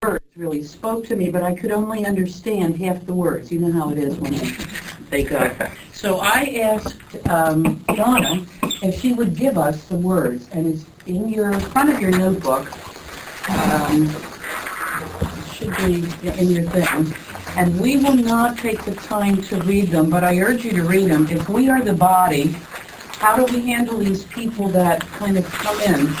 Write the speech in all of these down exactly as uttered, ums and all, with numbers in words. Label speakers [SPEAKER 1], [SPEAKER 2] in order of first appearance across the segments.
[SPEAKER 1] words really spoke to me, but I could only understand half the words. You know how it is when they go. So I asked um, Donna if she would give us the words, and it's in your front of your notebook. Um, it should be in your thing. And we will not take the time to read them, but I urge you to read them. If we are the body, how do we handle these people that kind of come in,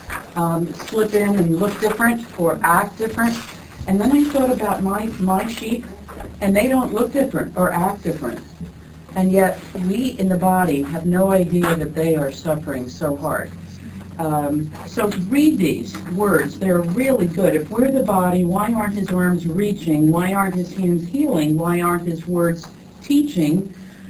[SPEAKER 1] um, slip in and look different or act different? And then I thought about my, my sheep, and they don't look different or act different. And yet we in the body have no idea that they are suffering so hard. Um, so read these words. They're really good. If we're the body, why aren't his arms reaching? Why aren't his hands healing? Why aren't his words teaching?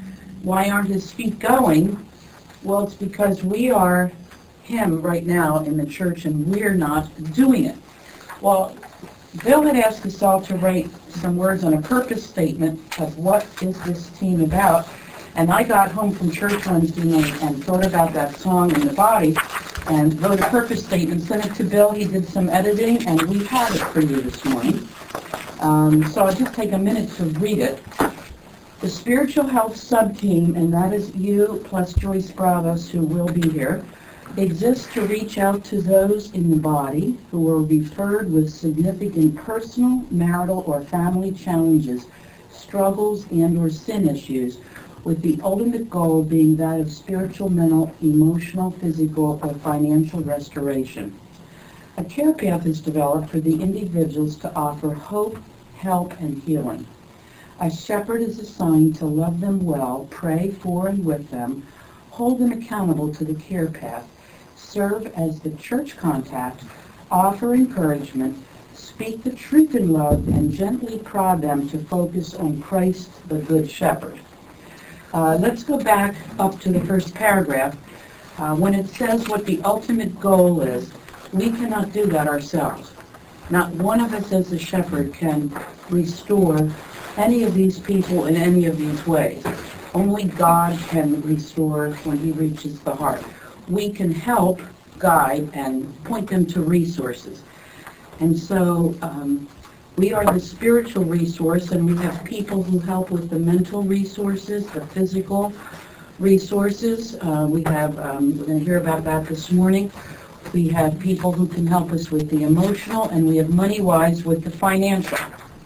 [SPEAKER 1] Why aren't his feet going? Well, it's because we are him right now in the church, and we're not doing it. Well, Bill had asked us all to write some words on a purpose statement of what is this team about. And I got home from church Wednesday night and thought about that song in the body and wrote a purpose statement, sent it to Bill. He did some editing, and we have it for you this morning. Um, so I'll just take a minute to read it. The Spiritual Health Sub-Team, and that is you plus Joyce Bravos, who will be here, exists to reach out to those in the body who are referred with significant personal, marital, or family challenges, struggles, and or sin issues, with the ultimate goal being that of spiritual, mental, emotional, physical, or financial restoration. A care path is developed for the individuals to offer hope, help, and healing. A shepherd is assigned to love them well, pray for and with them, hold them accountable to the care path, serve as the church contact, offer encouragement, speak the truth in love, and gently prod them to focus on Christ, the Good Shepherd. Uh, let's go back up to the first paragraph. Uh, when it says what the ultimate goal is, we cannot do that ourselves. Not one of us as a shepherd can restore any of these people in any of these ways. Only God can restore when he reaches the heart. We can help, guide, and point them to resources. And so um, we are the spiritual resource, and we have people who help with the mental resources, the physical resources. Uh, we have, um, we're going to hear about that this morning. We have people who can help us with the emotional, and we have money-wise with the financial.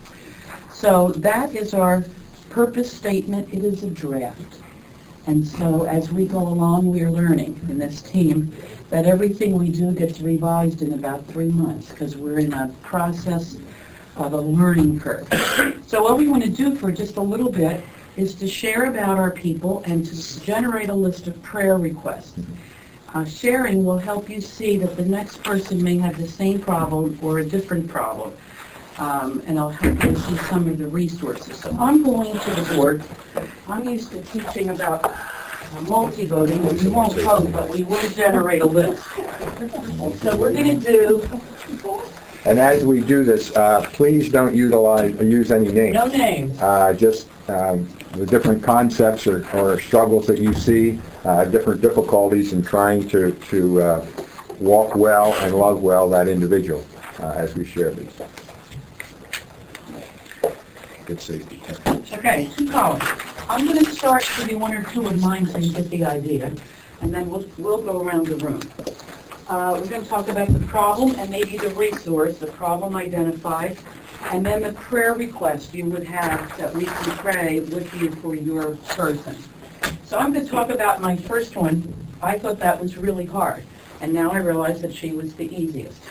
[SPEAKER 1] So that is our purpose statement. It is a draft. And so as we go along, we are learning in this team that everything we do gets revised in about three months because we're in a process of a learning curve. So what we want to do for just a little bit is to share about our people and to generate a list of prayer requests. Uh, sharing will help you see that the next person may have the same problem or a different problem. Um, and I'll help you see some of the resources. So I'm going to the board. I'm used to teaching about uh, multi-voting. We won't vote, but we will generate a list. So we're going to do...
[SPEAKER 2] And as we do this, uh, please don't utilize or use any names.
[SPEAKER 1] No names.
[SPEAKER 2] Uh, just um, the different concepts or, or struggles that you see, uh, different difficulties in trying to, to uh, walk well and love well that individual uh, as we share these. Good safety.
[SPEAKER 1] Okay, two columns. I'm going to start with you one or two of mine so you get the idea, and then we'll, we'll go around the room. Uh, we're going to talk about the problem and maybe the resource, the problem identified, and then the prayer request you would have that we can pray with you for your person. So I'm going to talk about my first one. I thought that was really hard, and now I realize that she was the easiest.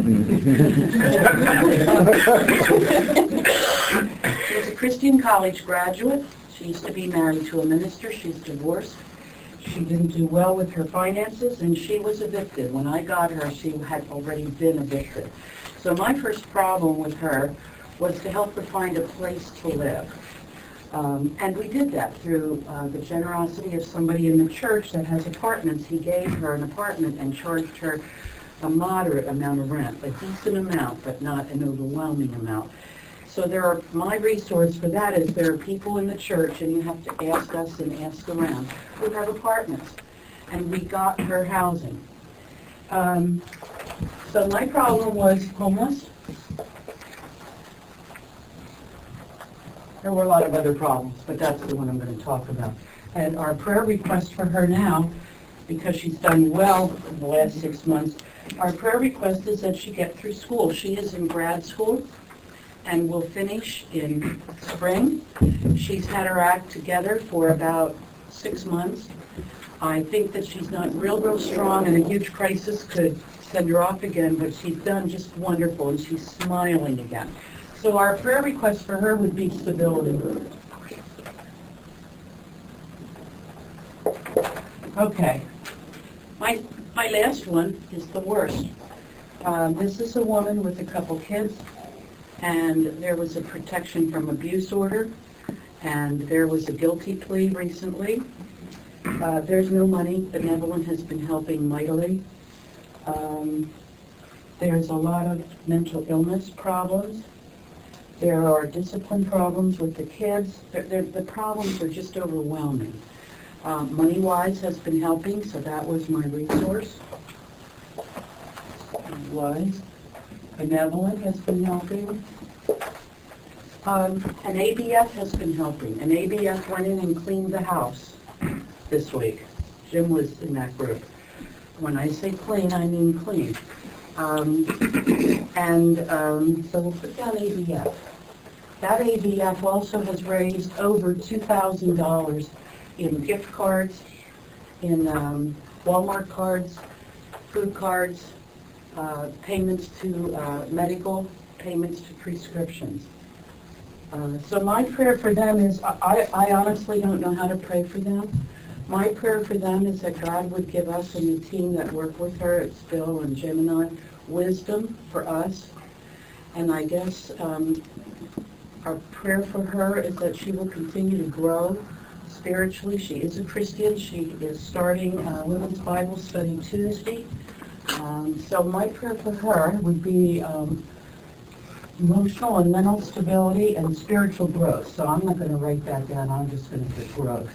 [SPEAKER 1] She was a Christian college graduate. She used to be married to a minister. She's divorced. She didn't do well with her finances, and she was evicted. When I got her, she had already been evicted. So my first problem with her was to help her find a place to live. Um, and we did that through uh, the generosity of somebody in the church that has apartments. He gave her an apartment and charged her a moderate amount of rent, a decent amount, but not an overwhelming amount. So there are, my resource for that is there are people in the church, and you have to ask us and ask around, who have apartments. And we got her housing. Um, so my problem was homeless, There were a lot of other problems, but that's the one I'm going to talk about. And our prayer request for her now, because she's done well in the last six months, our prayer request is that she get through school. She is in grad school and will finish in spring. She's had her act together for about six months. I think that she's not real, real strong, and a huge crisis could send her off again, but she's done just wonderful, and she's smiling again. So our prayer request for her would be stability. Okay. My, my last one is the worst. Um, this is a woman with a couple kids, and there was a protection from abuse order, and there was a guilty plea recently. Uh, there's no money. Benevolent has been helping mightily. Um, there's a lot of mental illness problems. There are discipline problems with the kids. They're, they're, the problems are just overwhelming. Um, Money-wise has been helping, so that was my resource. Money-wise. Benevolent has been helping. Um, and A B F has been helping. And A B F went in and cleaned the house this week. Jim was in that group. When I say clean, I mean clean. Um, and um, so we'll put down A B F. That A B F also has raised over two thousand dollars in gift cards, in um, Walmart cards, food cards, uh, payments to uh, medical, payments to prescriptions. Uh, so my prayer for them is, I, I honestly don't know how to pray for them. My prayer for them is that God would give us and the team that work with her, it's Bill and Jim and I, wisdom for us. And I guess um, our prayer for her is that she will continue to grow spiritually. She is a Christian. She is starting uh, Women's Bible Study Tuesday. Um, so my prayer for her would be um, emotional and mental stability and spiritual growth. So I'm not going to write that down. I'm just going to put growth.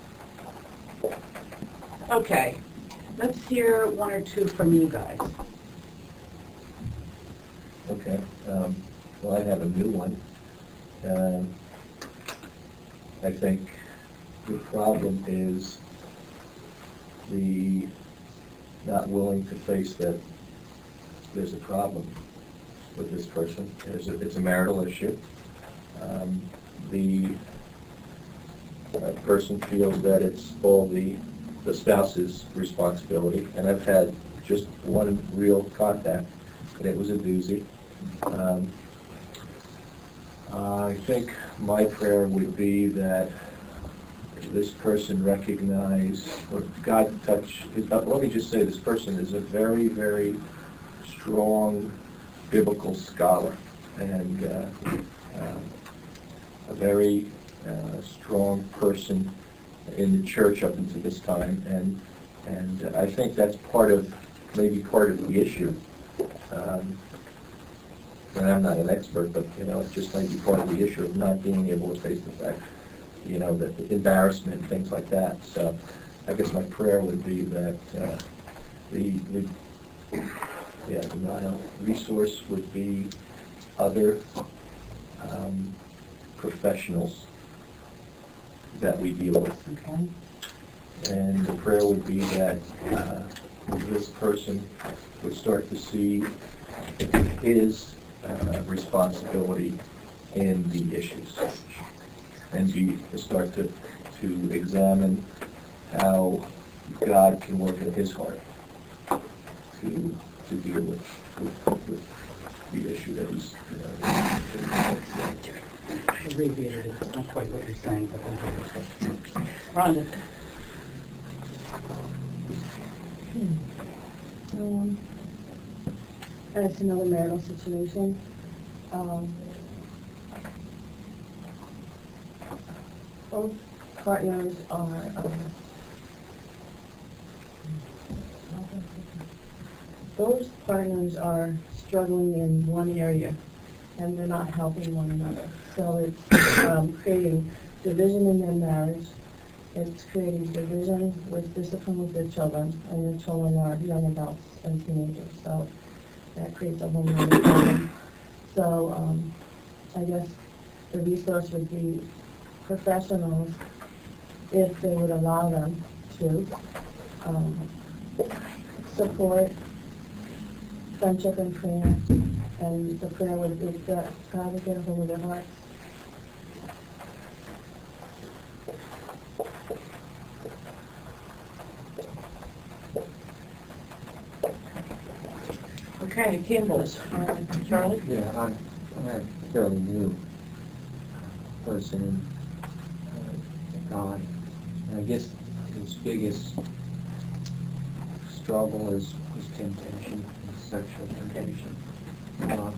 [SPEAKER 1] Okay, let's hear one or two from you guys.
[SPEAKER 3] Okay, um, well, I have a new one. Um, I think the problem is the not willing to face that there's a problem with this person. There's a, it's a marital issue. Um, the uh, person feels that it's all the the spouse's responsibility, and I've had just one real contact, and it was a doozy. Um, I think my prayer would be that this person recognize, or God touch, let me just say this person is a very, very strong biblical scholar, and uh, uh, a very uh, strong person in the church up until this time, and and I think that's part of, maybe part of the issue. Um, and I'm not an expert, but you know, it just might be part of the issue of not being able to face the fact, you know, that the embarrassment and things like that. So I guess my prayer would be that uh, the, the yeah the Nile resource would be other um, professionals that we deal with.
[SPEAKER 1] Okay.
[SPEAKER 3] And the prayer would be that uh, this person would start to see his uh, responsibility in the issues, and be to start to to examine how God can work in his heart to to deal with, with, with the issue that he's, you know,
[SPEAKER 1] Abbreviated it. It's not quite what you're saying, but okay. Rhonda.
[SPEAKER 4] Um, that's another marital situation. Um, both partners are um, both partners are struggling in one area, and they're not helping one another. So it's um, creating division in their marriage. It's creating division with discipline with their children, and their children are young adults and teenagers. So that creates a whole other problem. So um, I guess the resource would be professionals if they would allow them to um, support friendship and prayer, and the prayer would be that God would get a hold of their hearts.
[SPEAKER 1] Okay, Campbell's. Uh, Charlie?
[SPEAKER 5] Yeah, I'm, I'm a fairly new person in uh, God. And I guess his biggest struggle is, is temptation, is sexual temptation. Um,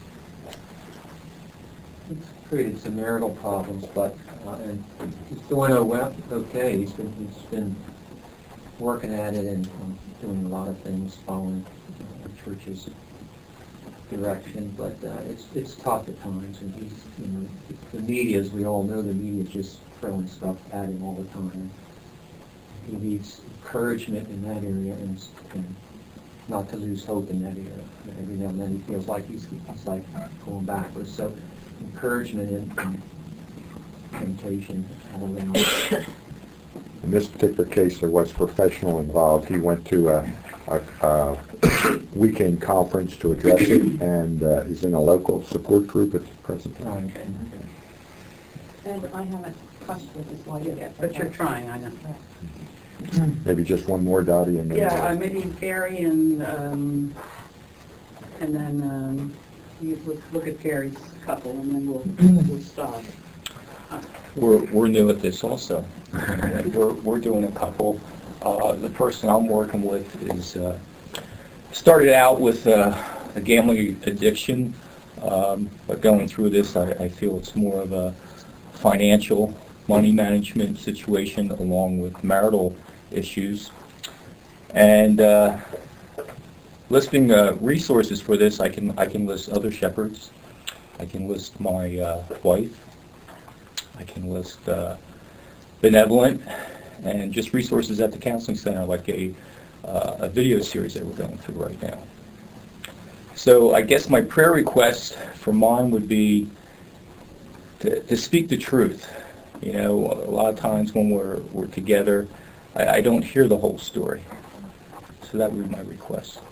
[SPEAKER 5] it's created some marital problems, but uh, and he's doing oh, well, okay. He's been he's been working at it and, and doing a lot of things, following uh, the church's direction, but uh, it's it's tough at times, and he's, you know, the media, as we all know, the media is just throwing stuff at him all the time. He needs encouragement in that area, and, and not to lose hope in that area. Every now and then he feels like he's, he's like going backwards. So encouragement and, and temptation all around.
[SPEAKER 2] In this particular case, there was professional involved. He went to a, a, a weekend conference to address it, and uh, he's in a local support group at the present time.
[SPEAKER 4] And I haven't touched with this one yet.
[SPEAKER 1] But you're trying, I know.
[SPEAKER 2] Maybe just one more, Dottie, and then...
[SPEAKER 1] Yeah, uh, maybe Gary and, um, and then, um, you look- look at Gary's couple, and then we'll, we'll stop.
[SPEAKER 6] We're, we're new at this also. We're, we're doing a couple. Uh, the person I'm working with is, uh, started out with uh, a gambling addiction, um, but going through this, I, I feel it's more of a financial, money management situation along with marital issues. And uh, listing uh, resources for this, I can, I can list other shepherds. I can list my uh, wife. I can list uh, Benevolent, and just resources at the counseling center, like a, uh, a video series that we're going through right now. So I guess my prayer request for mine would be to, to speak the truth. You know, a lot of times when we're, we're together, I, I don't hear the whole story. So that would be my request.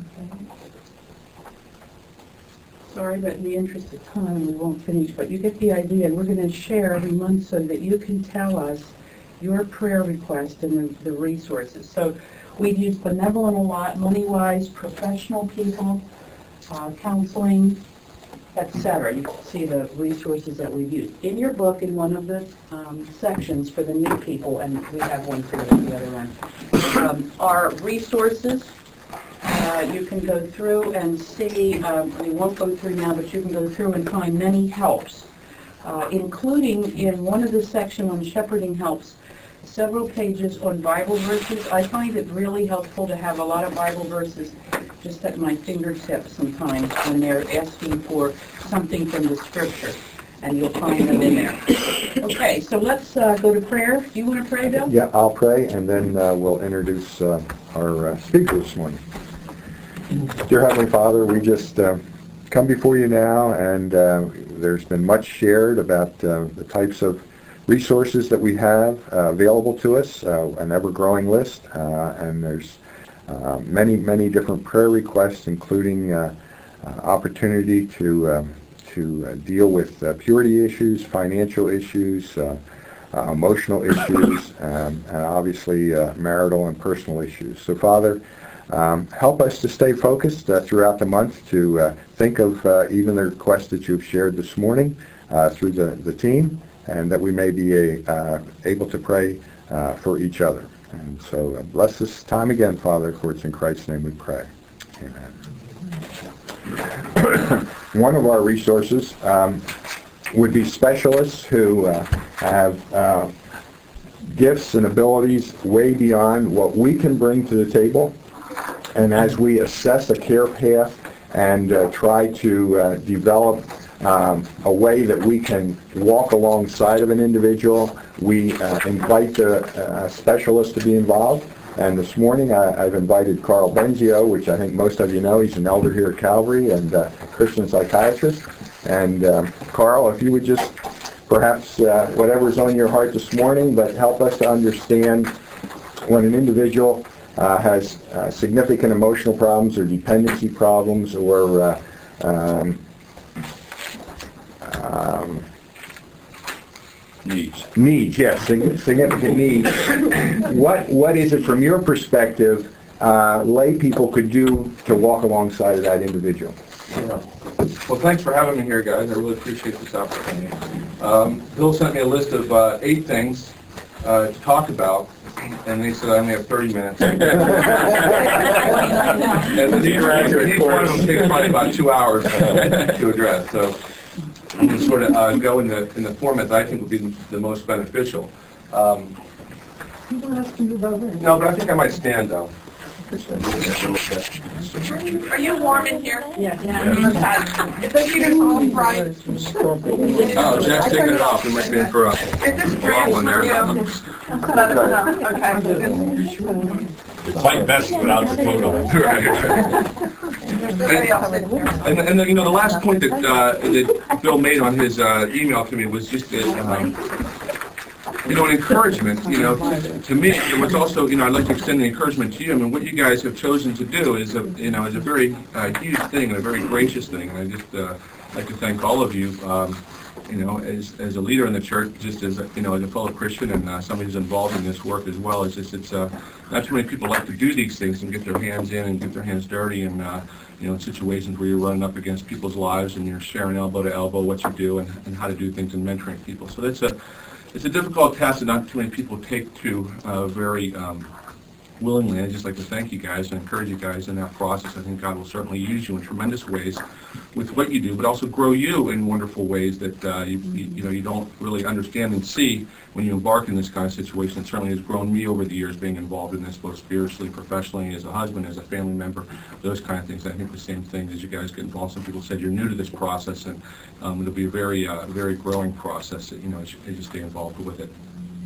[SPEAKER 1] Sorry, but in the interest of time, we won't finish, but you get the idea. We're going to share every month so that you can tell us your prayer request and the, the resources. So we've used Benevolent a lot, money-wise, professional people, uh, counseling, et cetera. You can see the resources that we've used. In your book, in one of the um, sections for the new people, and we have one for the other one, um, are resources. Uh, you can go through and see, um, we won't go through now, but you can go through and find many helps, uh, including in one of the sections on shepherding helps, several pages on Bible verses. I find it really helpful to have a lot of Bible verses just at my fingertips sometimes when they're asking for something from the Scripture, and you'll find them in there. Okay, so let's uh, go to prayer. Do you want to pray, Bill?
[SPEAKER 2] Yeah, I'll pray, and then uh, we'll introduce uh, our uh, speaker this morning. Dear Heavenly Father, we just uh, come before you now, and uh, there's been much shared about uh, the types of resources that we have uh, available to us, uh, an ever-growing list, uh, and there's uh, many, many different prayer requests, including uh, uh, opportunity to um, to uh, deal with uh, purity issues, financial issues, uh, uh, emotional issues, um, and obviously uh, marital and personal issues. So, Father, Um, help us to stay focused uh, throughout the month to uh, think of uh, even the requests that you've shared this morning uh, through the, the team, and that we may be a, uh, able to pray uh, for each other. And so uh, bless this time again, Father, for it's in Christ's name we pray. Amen. One of our resources um, would be specialists who uh, have uh, gifts and abilities way beyond what we can bring to the table. And as we assess a care path and uh, try to uh, develop um, a way that we can walk alongside of an individual, we uh, invite the uh, specialist to be involved. And this morning I, I've invited Carl Benzio, which I think most of you know. He's an elder here at Calvary and uh, a Christian psychiatrist. And um, Carl, if you would just perhaps uh, whatever's on your heart this morning, but help us to understand when an individual uh, has uh, significant emotional problems or dependency problems or uh, um, um,
[SPEAKER 6] Needs.
[SPEAKER 2] needs, yes, sig- significant needs. What what is it from your perspective uh, lay people could do to walk alongside of that individual?
[SPEAKER 7] Yeah. Well, thanks for having me here, guys. I really appreciate this opportunity. Um, Bill sent me a list of uh, eight things uh, to talk about, and they said I only have thirty minutes. And each each one of them takes probably about two hours to address. So I'm going to sort of uh, go in the in the format that I think would be the most beneficial. Um,
[SPEAKER 4] You want us to move over?
[SPEAKER 7] no, but I think I might stand though.
[SPEAKER 8] Are you warm in here?
[SPEAKER 4] Yeah.
[SPEAKER 8] Is the heater on bright?
[SPEAKER 7] Oh, Jack's taking it off. We might be in for a
[SPEAKER 8] Is this
[SPEAKER 7] a long one there.
[SPEAKER 8] Okay.
[SPEAKER 6] It's like best without the photo.
[SPEAKER 7] And, and the, you know, the last point that, uh, that Bill made on his uh, email to me was just that, um, you know, an encouragement, you know, to, to me, it was also, you know, I'd like to extend the encouragement to you. I mean, what you guys have chosen to do is, a, you know, is a very uh, huge thing and a very gracious thing. And I just uh, like to thank all of you, um, you know, as, as a leader in the church, just as, a, you know, as a fellow Christian and uh, somebody who's involved in this work as well. It's just, it's, uh, not too many people like to do these things and get their hands in and get their hands dirty and, uh, you know, in situations where you're running up against people's lives and you're sharing elbow to elbow what you do and, and how to do things and mentoring people. So that's a, it's a difficult task that not too many people take to uh, very um, willingly. I'd just like to thank you guys and encourage you guys in that process. I think God will certainly use you in tremendous ways with what you do, but also grow you in wonderful ways that uh, you, you, you know you don't really understand and see when you embark in this kind of situation. It certainly has grown me over the years being involved in this, both spiritually, professionally, as a husband, as a family member, those kind of things. I think the same thing as you guys get involved. Some people said you're new to this process, and um, it'll be a very, uh, very growing process, you know, as you, as you stay involved with it.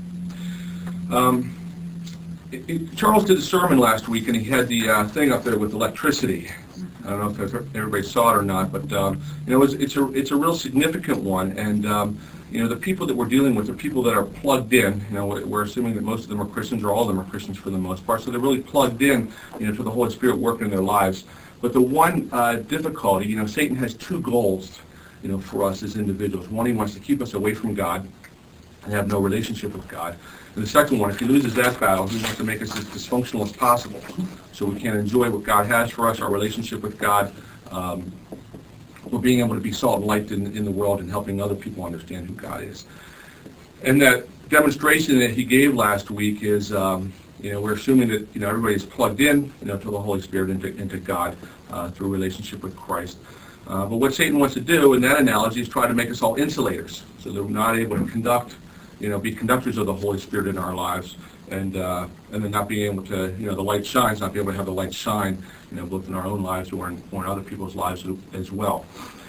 [SPEAKER 7] Um, it, it. Charles did a sermon last week, and he had the uh, thing up there with electricity. I don't know if everybody saw it or not, but um, you know, it's, it's a it's a real significant one, and um, you know, the people that we're dealing with are people that are plugged in. You know, we're assuming that most of them are Christians, or all of them are Christians for the most part, so they're really plugged in, you know, to the Holy Spirit working in their lives. But the one uh, difficulty, you know, Satan has two goals, you know, for us as individuals. One, he wants to keep us away from God and have no relationship with God. And the second one, if he loses that battle, he wants to make us as dysfunctional as possible, so we can't enjoy what God has for us, our relationship with God, um, or being able to be salt and light in, in the world and helping other people understand who God is. And that demonstration that he gave last week is, um, you know, we're assuming that, you know, everybody's plugged in, you know, to the Holy Spirit, into, into God uh, through relationship with Christ. Uh, but what Satan wants to do in that analogy is try to make us all insulators, so that we're not able to conduct, you know, be conductors of the Holy Spirit in our lives, and uh, and then not being able to, you know, the light shines, not be able to have the light shine, you know, both in our own lives or in, or in other people's lives as well.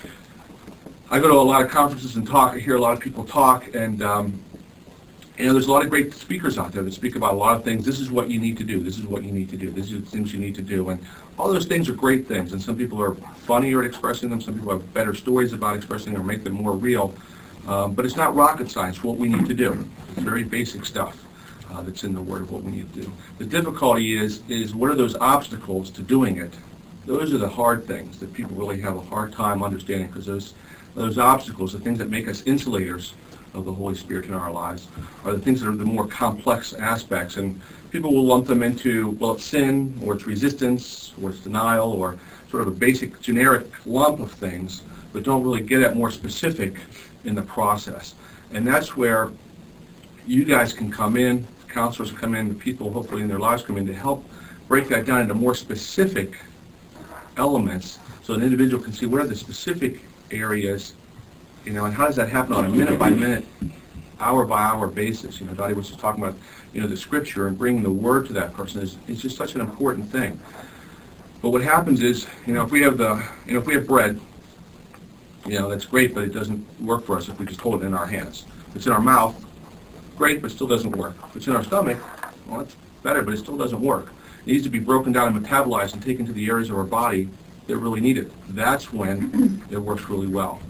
[SPEAKER 7] I go to a lot of conferences and talk. I hear a lot of people talk, and um, you know, there's a lot of great speakers out there that speak about a lot of things. This is what you need to do. This is what you need to do. These are the things you need to do, and all those things are great things. And some people are funnier at expressing them. Some people have better stories about expressing them or make them more real. Um, but it's not rocket science, what we need to do. It's very basic stuff uh, that's in the Word of what we need to do. The difficulty is, is what are those obstacles to doing it? Those are the hard things that people really have a hard time understanding, because those, those obstacles, the things that make us insulators of the Holy Spirit in our lives, are the things that are the more complex aspects. And people will lump them into, well, it's sin, or it's resistance, or it's denial, or sort of a basic generic lump of things, but don't really get at more specific in the process. And that's where you guys can come in, counselors come in, the people hopefully in their lives come in to help break that down into more specific elements, so an individual can see what are the specific areas, you know, and how does that happen on a minute by minute, hour by hour basis. You know, Dottie was just talking about, you know, the scripture and bringing the word to that person is, is just such an important thing. But what happens is, you know, if we have the, you know, if we have bread, you know, that's great, but it doesn't work for us if we just hold it in our hands. If it's in our mouth, great, but it still doesn't work. If it's in our stomach, well, it's better, but it still doesn't work. It needs to be broken down and metabolized and taken to the areas of our body that really need it. That's when it works really well.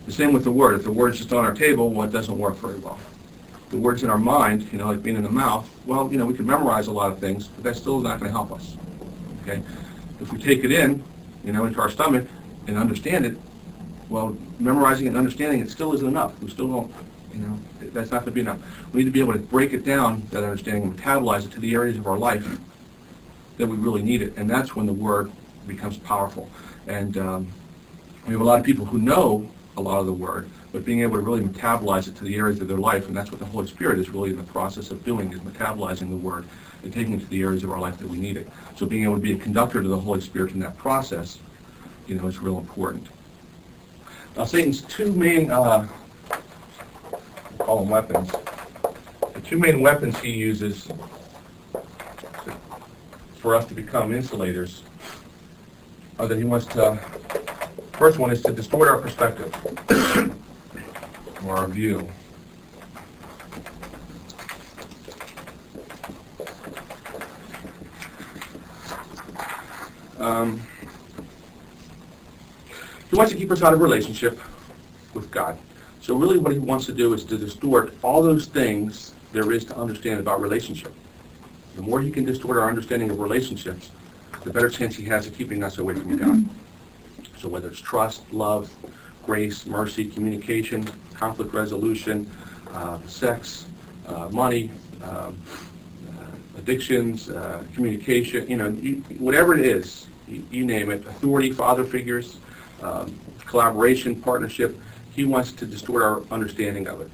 [SPEAKER 7] The same with the Word. If the Word's just on our table, well, it doesn't work very well. The Word's in our mind, you know, like being in the mouth, well, you know, we can memorize a lot of things, but that's still not going to help us. Okay? If we take it in, you know, into our stomach and understand it, well, memorizing it and understanding it still isn't enough. We still don't, you know, that's not going to be enough. We need to be able to break it down, that understanding, and metabolize it to the areas of our life that we really need it, and that's when the Word becomes powerful. And um, we have a lot of people who know a lot of the Word, but being able to really metabolize it to the areas of their life, and that's what the Holy Spirit is really in the process of doing, is metabolizing the Word and taking it to the areas of our life that we need it. So being able to be a conductor to the Holy Spirit in that process, you know, is real important. Now, Satan's two main, uh, we call them weapons, the two main weapons he uses for us to become insulators are that he wants to, first one is to distort our perspective or our view. Um, he wants to keep us out of relationship with God. So really what he wants to do is to distort all those things there is to understand about relationship. The more he can distort our understanding of relationships, the better chance he has of keeping us away from God. So whether it's trust, love, grace, mercy, communication, conflict resolution, uh, sex, uh, money, um, uh, addictions, uh, communication, you know, you, whatever it is, you, you name it, authority, father figures, um, collaboration, partnership, he wants to distort our understanding of it.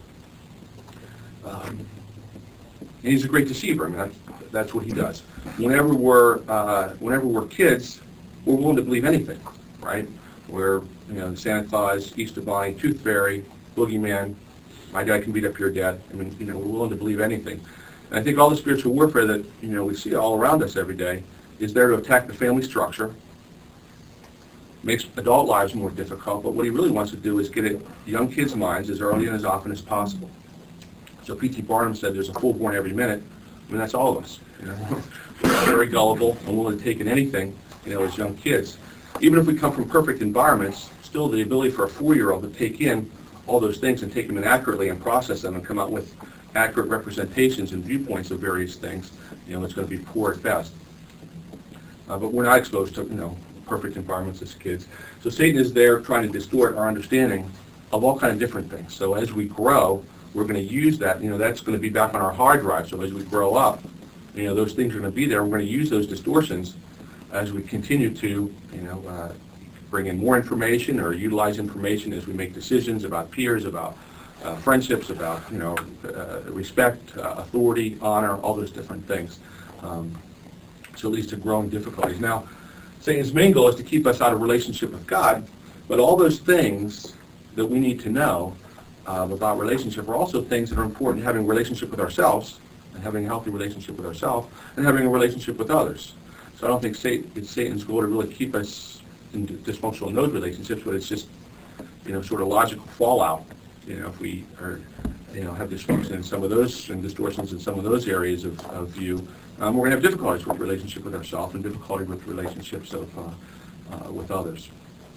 [SPEAKER 7] Um, and he's a great deceiver. I mean, that's, that's what he does. Whenever we're, uh, whenever we're kids, we're willing to believe anything, right? We're, you know, Santa Claus, Easter Bunny, Tooth Fairy, Boogeyman, my dad can beat up your dad. I mean, you know, we're willing to believe anything. And I think all the spiritual warfare that, you know, we see all around us every day is there to attack the family structure, makes adult lives more difficult, but what he really wants to do is get at young kids' minds as early and as often as possible. So P T Barnum said there's a fool born every minute. I mean, that's all of us. You know? We're very gullible and willing to take in anything, you know, as young kids. Even if we come from perfect environments, still the ability for a four-year-old to take in all those things and take them in accurately and process them and come out with accurate representations and viewpoints of various things, you know, it's going to be poor at best. Uh, but we're not exposed to, you know, perfect environments as kids. So Satan is there trying to distort our understanding of all kinds of different things. So as we grow, we're going to use that, you know, that's going to be back on our hard drive. So as we grow up, you know, those things are going to be there. We're going to use those distortions as we continue to, you know, uh, bring in more information or utilize information as we make decisions about peers, about uh, friendships, about, you know, uh, respect, uh, authority, honor, all those different things. Um, so it leads to growing difficulties. Now, Satan's main goal is to keep us out of relationship with God, but all those things that we need to know uh, about relationship are also things that are important, having a relationship with ourselves, and having a healthy relationship with ourselves, and having a relationship with others. So I don't think Satan, it's Satan's goal to really keep us in dysfunctional in those relationships, but it's just, you know, sort of logical fallout. You know, if we are, you know, have dysfunction in some of those and distortions in some of those areas of, of view, um, we're going to have difficulties with relationship with ourselves and difficulty with relationships of uh, uh, with others.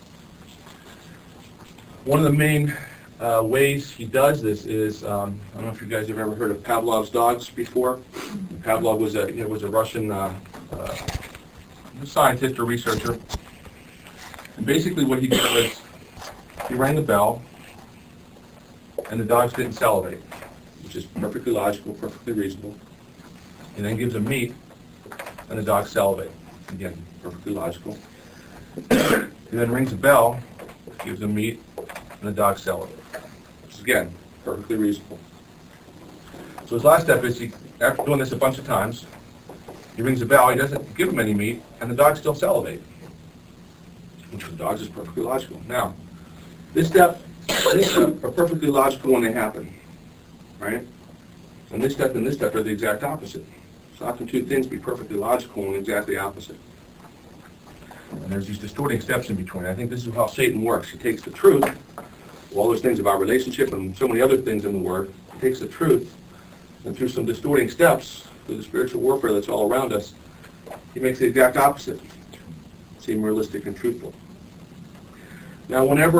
[SPEAKER 7] One of the main uh, ways he does this is, um, I don't know if you guys have ever heard of Pavlov's dogs before. Pavlov was a, you know, was a Russian uh, uh, scientist or researcher. And basically what he did was he rang the bell and the dogs didn't salivate, which is perfectly logical, perfectly reasonable. And then gives them meat and the dogs salivate. Again, perfectly logical. He then rings the bell, gives them meat, and the dogs salivate. Which is, again, perfectly reasonable. So his last step is, he, after doing this a bunch of times, he rings the bell, he doesn't give them any meat, and the dogs still salivate. Which for the dogs is perfectly logical. Now, this step, this step are perfectly logical when they happen, right? And this step and this step are the exact opposite. So how can two things be perfectly logical and exactly opposite? And there's these distorting steps in between. I think this is how Satan works. He takes the truth, all those things about relationship and so many other things in the Word, he takes the truth, and through some distorting steps, through the spiritual warfare that's all around us, he makes the exact opposite seem realistic and truthful. Now, whenever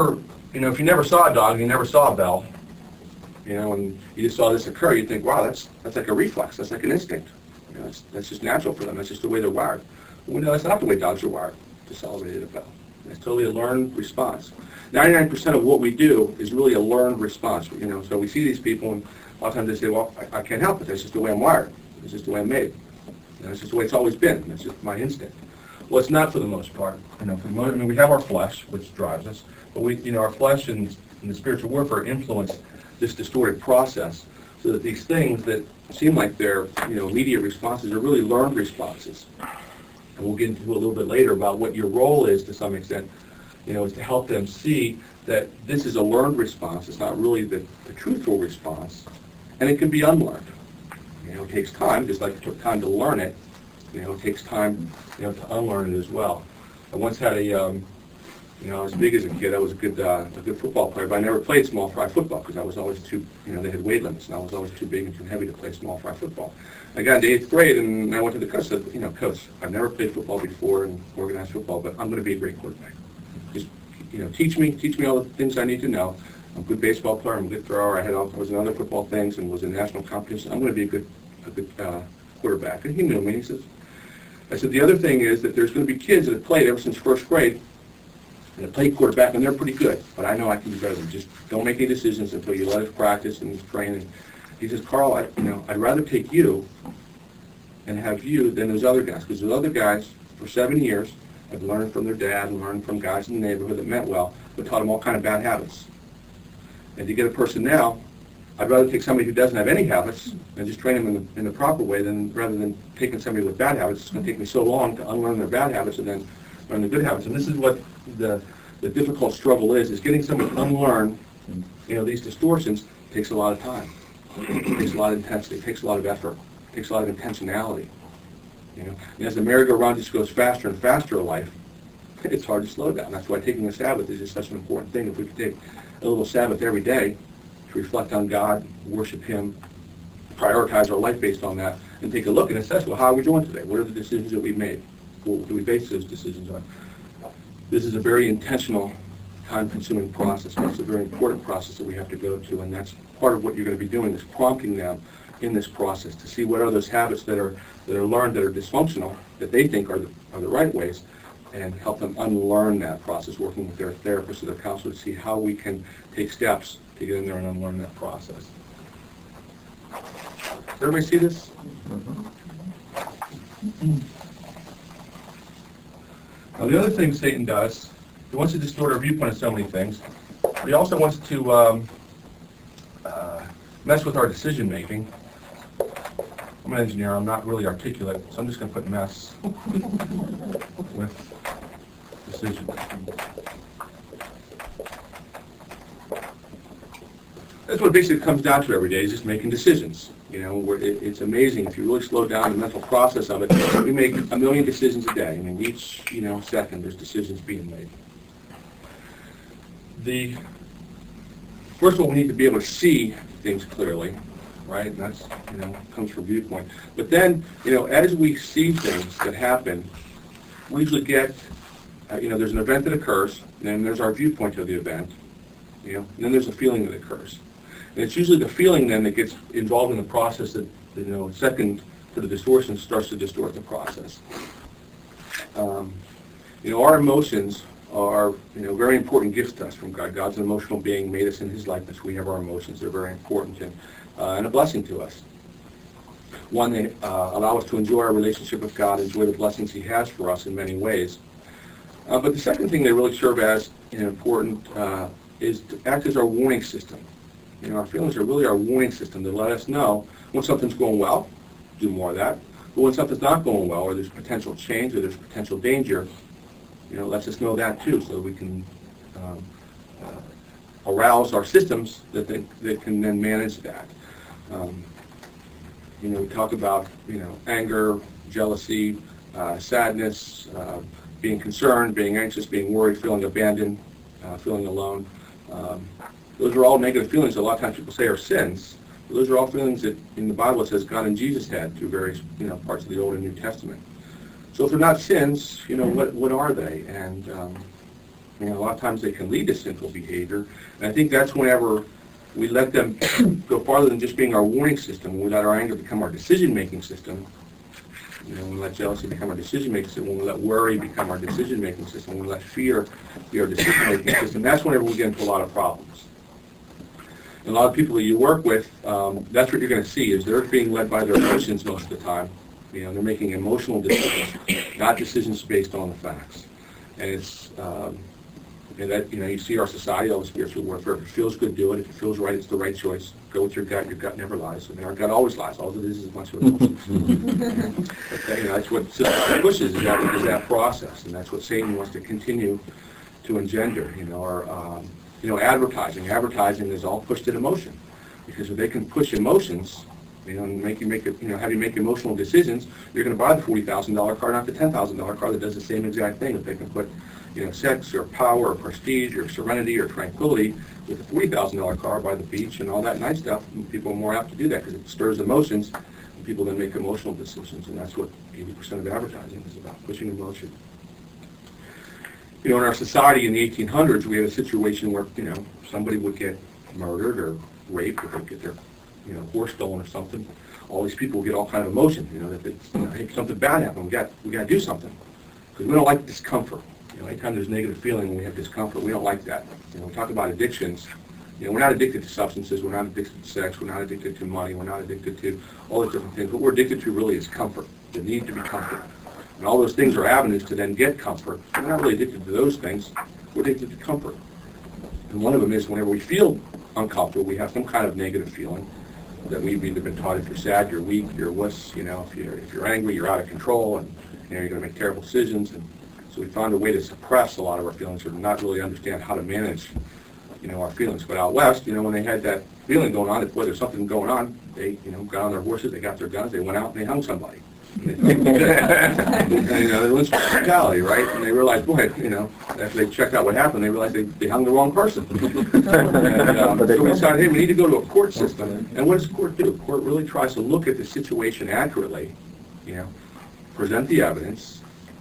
[SPEAKER 7] you know, if you never saw a dog, you never saw a bell, you know, and you just saw this occur, you'd think, wow, that's that's like a reflex, that's like an instinct. You know, that's, that's just natural for them. That's just the way they're wired. Well, no, that's not the way dogs are wired, to celebrate a bell. It's totally a learned response. ninety-nine percent of what we do is really a learned response. You know, so we see these people, and a lot of times they say, well, I, I can't help it. That's just the way I'm wired. It's just the way I'm made. You know, it's just the way it's always been. It's just my instinct. Well, it's not for the most part. You know, for the most, I mean, we have our flesh, which drives us, but we, you know, our flesh and, and the spiritual warfare influence this distorted process, so that these things that seem like they're, you know, immediate responses are really learned responses. And we'll get into a little bit later about what your role is to some extent, you know, is to help them see that this is a learned response. It's not really the, the truthful response, and it can be unlearned. You know, it takes time, just like it took time to learn it. You know, it takes time, you know, to unlearn it as well. I once had a, um, you know, I was big as a kid. I was a good, uh, a good football player, but I never played small fry football because I was always too, you know, they had weight limits, and I was always too big and too heavy to play small fry football. I got into eighth grade, and I went to the coach and said, you know, Coach, I've never played football before and organized football, but I'm going to be a great quarterback. Just, you know, teach me, teach me all the things I need to know. I'm a good baseball player. I'm a good thrower. I had all, I was in other football things and was in national competition. I'm going to be a good, a good uh, quarterback. And he knew me. He says, I said, the other thing is that there's going to be kids that have played ever since first grade, and they play quarterback, and they're pretty good. But I know I can do better than just don't make any decisions until you let us practice and train. And he says, Carl, I, you know, I'd rather take you and have you than those other guys, because those other guys for seven years have learned from their dad and learned from guys in the neighborhood that meant well, but taught them all kind of bad habits. And to get a person now, I'd rather take somebody who doesn't have any habits and just train them in the, in the proper way than rather than taking somebody with bad habits. It's going to take me so long to unlearn their bad habits and then learn the good habits. And this is what the the difficult struggle is: is getting somebody to unlearn, you know, these distortions takes a lot of time. It takes a lot of intensity. It takes a lot of effort. It takes a lot of intentionality. You know, and as the merry-go-round just goes faster and faster in life, it's hard to slow down. That's why taking a Sabbath is just such an important thing. If we could take a little Sabbath every day to reflect on God, worship Him, prioritize our life based on that, and take a look and assess, well, how are we doing today? What are the decisions that we've made? What do we base those decisions on? This is a very intentional, time-consuming process. It's a very important process that we have to go to, and that's part of what you're going to be doing, is prompting them in this process to see what are those habits that are that are learned that are dysfunctional, that they think are the, are the right ways, and help them unlearn that process, working with their therapist or their counselor to see how we can take steps to get in there and unlearn that process. Does everybody see this? Mm-hmm. Now, the other thing Satan does, he wants to distort our viewpoint of so many things. But he also wants to um, uh, mess with our decision making. I'm an engineer. I'm not really articulate, so I'm just going to put mess with decision making. That's what it basically comes down to every day, is just making decisions. You know, we're, it, it's amazing if you really slow down the mental process of it. We make a million decisions a day. I mean, each, you know, second there's decisions being made. The first of all, we need to be able to see things clearly, right? And that's, you know, comes from viewpoint. But then, you know, as we see things that happen, we usually get, uh, you know, there's an event that occurs, and then there's our viewpoint of the event, you know, and then there's a feeling that occurs. And it's usually the feeling then that gets involved in the process that, you know, second to the distortion, starts to distort the process. Um, you know, our emotions are, you know, very important gifts to us from God. God's an emotional being, made us in His likeness. We have our emotions. They're very important and, uh, and a blessing to us. One, they uh, allow us to enjoy our relationship with God, enjoy the blessings He has for us in many ways. Uh, but the second thing they really serve as, you know, important uh, is to act as our warning system. You know, our feelings are really our warning system to let us know when something's going well, do more of that. But when something's not going well, or there's potential change, or there's potential danger, you know, it lets us know that too, so we can um, uh, arouse our systems that, they, that can then manage that. Um, you know, we talk about, you know, anger, jealousy, uh, sadness, uh, being concerned, being anxious, being worried, feeling abandoned, uh, feeling alone. Um, Those are all negative feelings that a lot of times people say are sins. But those are all feelings that in the Bible it says God and Jesus had through various, you know, parts of the Old and New Testament. So if they're not sins, you know, what what are they? And um, You know, a lot of times they can lead to sinful behavior, and I think that's whenever we let them go farther than just being our warning system. When we let our anger become our decision-making system. You know, when we let jealousy become our decision-making system, when we let worry become our decision-making system, when we let fear be our decision-making system, that's whenever we get into a lot of problems. And a lot of people that you work with, um, that's what you're going to see, is they're being led by their emotions most of the time. You know, they're making emotional decisions, not decisions based on the facts. And it's, um, and that, you know, you see our society, all the spiritual warfare. If it feels good, do it. If it feels right, it's the right choice. Go with your gut. Your gut never lies. I mean, our gut always lies. All it is is a bunch of emotions. Okay, you know, that's what Satan pushes, is that, is that process. And that's what Satan wants to continue to engender, you know, or, um, you know, advertising. Advertising is all pushed in emotion. Because if they can push emotions, you know, and make you make, a, you know, have you make emotional decisions, you're going to buy the forty thousand dollar car, not the ten thousand dollar car that does the same exact thing. If they can put, you know, sex or power or prestige or serenity or tranquility with a forty thousand dollar car by the beach and all that nice stuff, people are more apt to do that because it stirs emotions, and people then make emotional decisions, and that's what eighty percent of advertising is about, pushing emotion. You know, in our society in the eighteen hundreds, we had a situation where, you know, somebody would get murdered or raped, or they'd get their, you know, horse stolen or something. All these people get all kind of emotion, you know, that it's, you know, hey, something bad happened, we got, we got to do something. Because we don't like discomfort. You know, anytime there's negative feeling, we have discomfort, we don't like that. You know, we talk about addictions. You know, we're not addicted to substances, we're not addicted to sex, we're not addicted to money, we're not addicted to all these different things. What we're addicted to really is comfort, the need to be comforted. And all those things are avenues to then get comfort. We're not really addicted to those things, we're addicted to comfort. And one of them is whenever we feel uncomfortable, we have some kind of negative feeling that we've either been taught if you're sad, you're weak, you're wuss, you know, if you're, if you're angry, you're out of control, and, you know, you're going to make terrible decisions. And so we found a way to suppress a lot of our feelings, or to not really understand how to manage, you know, our feelings. But out west, you know, when they had that feeling going on, if well, there's something going on, they, you know, got on their horses, they got their guns, they went out and they hung somebody. And, they, and, you know, they went brutality, right? And they realized, boy, you know, after they checked out what happened, they realized they, they hung the wrong person. and, um, so we decided, hey, we need to go to a court system. And what does the court do? The court really tries to look at the situation accurately, you know, present the evidence.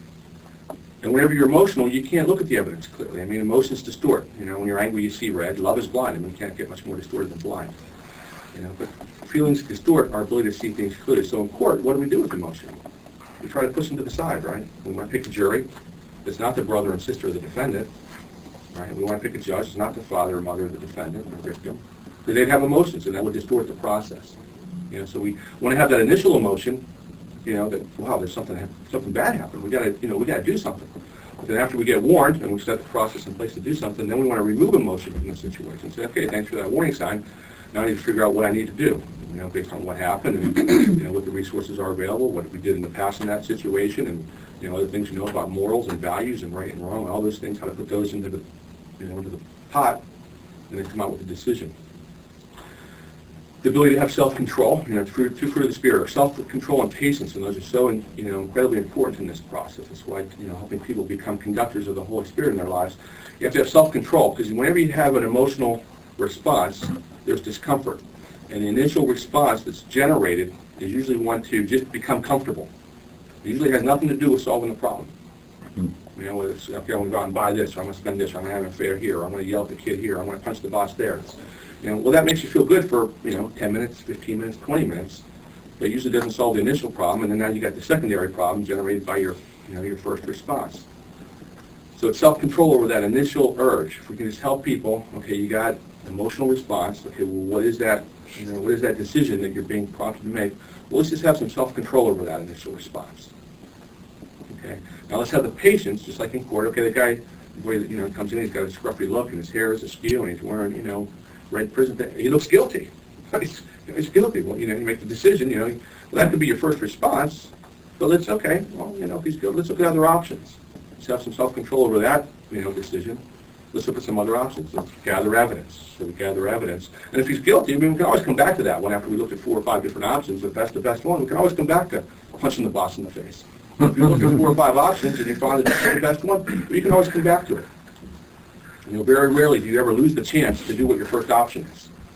[SPEAKER 7] And whenever you're emotional, you can't look at the evidence clearly. I mean, emotions distort. You know, when you're angry, you see red. Love is blind. I mean, you can't get much more distorted than blind. You know, but feelings distort our ability to see things clearly. So in court, what do we do with emotion? We try to push them to the side, right? We want to pick a jury. It's not the brother and sister of the defendant, right? We want to pick a judge. It's not the father or mother of the defendant or victim. Because they'd have emotions, and that would distort the process. You know, so we want to have that initial emotion. You know, that, wow, there's something something bad happened. We got to, you know, we got to do something. But then after we get warned and we set the process in place to do something, then we want to remove emotion from the situation. Say, okay, thanks for that warning sign. Now I need to figure out what I need to do, you know, based on what happened and, you know, what the resources are available, what we did in the past in that situation, and, you know, other things you know about morals and values and right and wrong, all those things, how to put those into the, you know, into the pot, and then come out with a decision. The ability to have self-control, you know, two fruit of the spirit, self-control and patience, and those are so, you know, incredibly important in this process. That's why, you know, helping people become conductors of the Holy Spirit in their lives. You have to have self-control, because whenever you have an emotional response, there's discomfort. And the initial response that's generated is usually one to just become comfortable. It usually has nothing to do with solving the problem. You know, whether it's, okay, I'm going to go out and buy this, or I'm going to spend this, or I'm going to have an affair here, or I'm going to yell at the kid here, or I'm going to punch the boss there. It's, you know, well, that makes you feel good for, you know, ten minutes, fifteen minutes, twenty minutes. But it usually doesn't solve the initial problem, and then now you got the secondary problem generated by your, you know, your first response. So it's self-control over that initial urge. If we can just help people, okay, you got emotional response. Okay, well, what is that? You know, what is that decision that you're being prompted to make? Well, let's just have some self-control over that initial response. Okay. Now let's have the patience, just like in court. Okay, the guy, the boy, you know, comes in, he's got a scruffy look, and his hair is askew, and he's wearing, you know, red prison thing. He looks guilty. he's, he's guilty. Well, you know, you make the decision. You know, well, that could be your first response. But let's okay. Well, you know, if he's guilty, let's look at other options. Let's have some self-control over that, you know, decision. Let's look at some other options. Let's gather evidence. So we gather evidence. And if he's guilty, I mean, we can always come back to that one after we looked at four or five different options. If that's the best one, we can always come back to punching the boss in the face. If you look at four or five options and you find that that's the best one, you can always come back to it. You know, very rarely do you ever lose the chance to do what your first option is.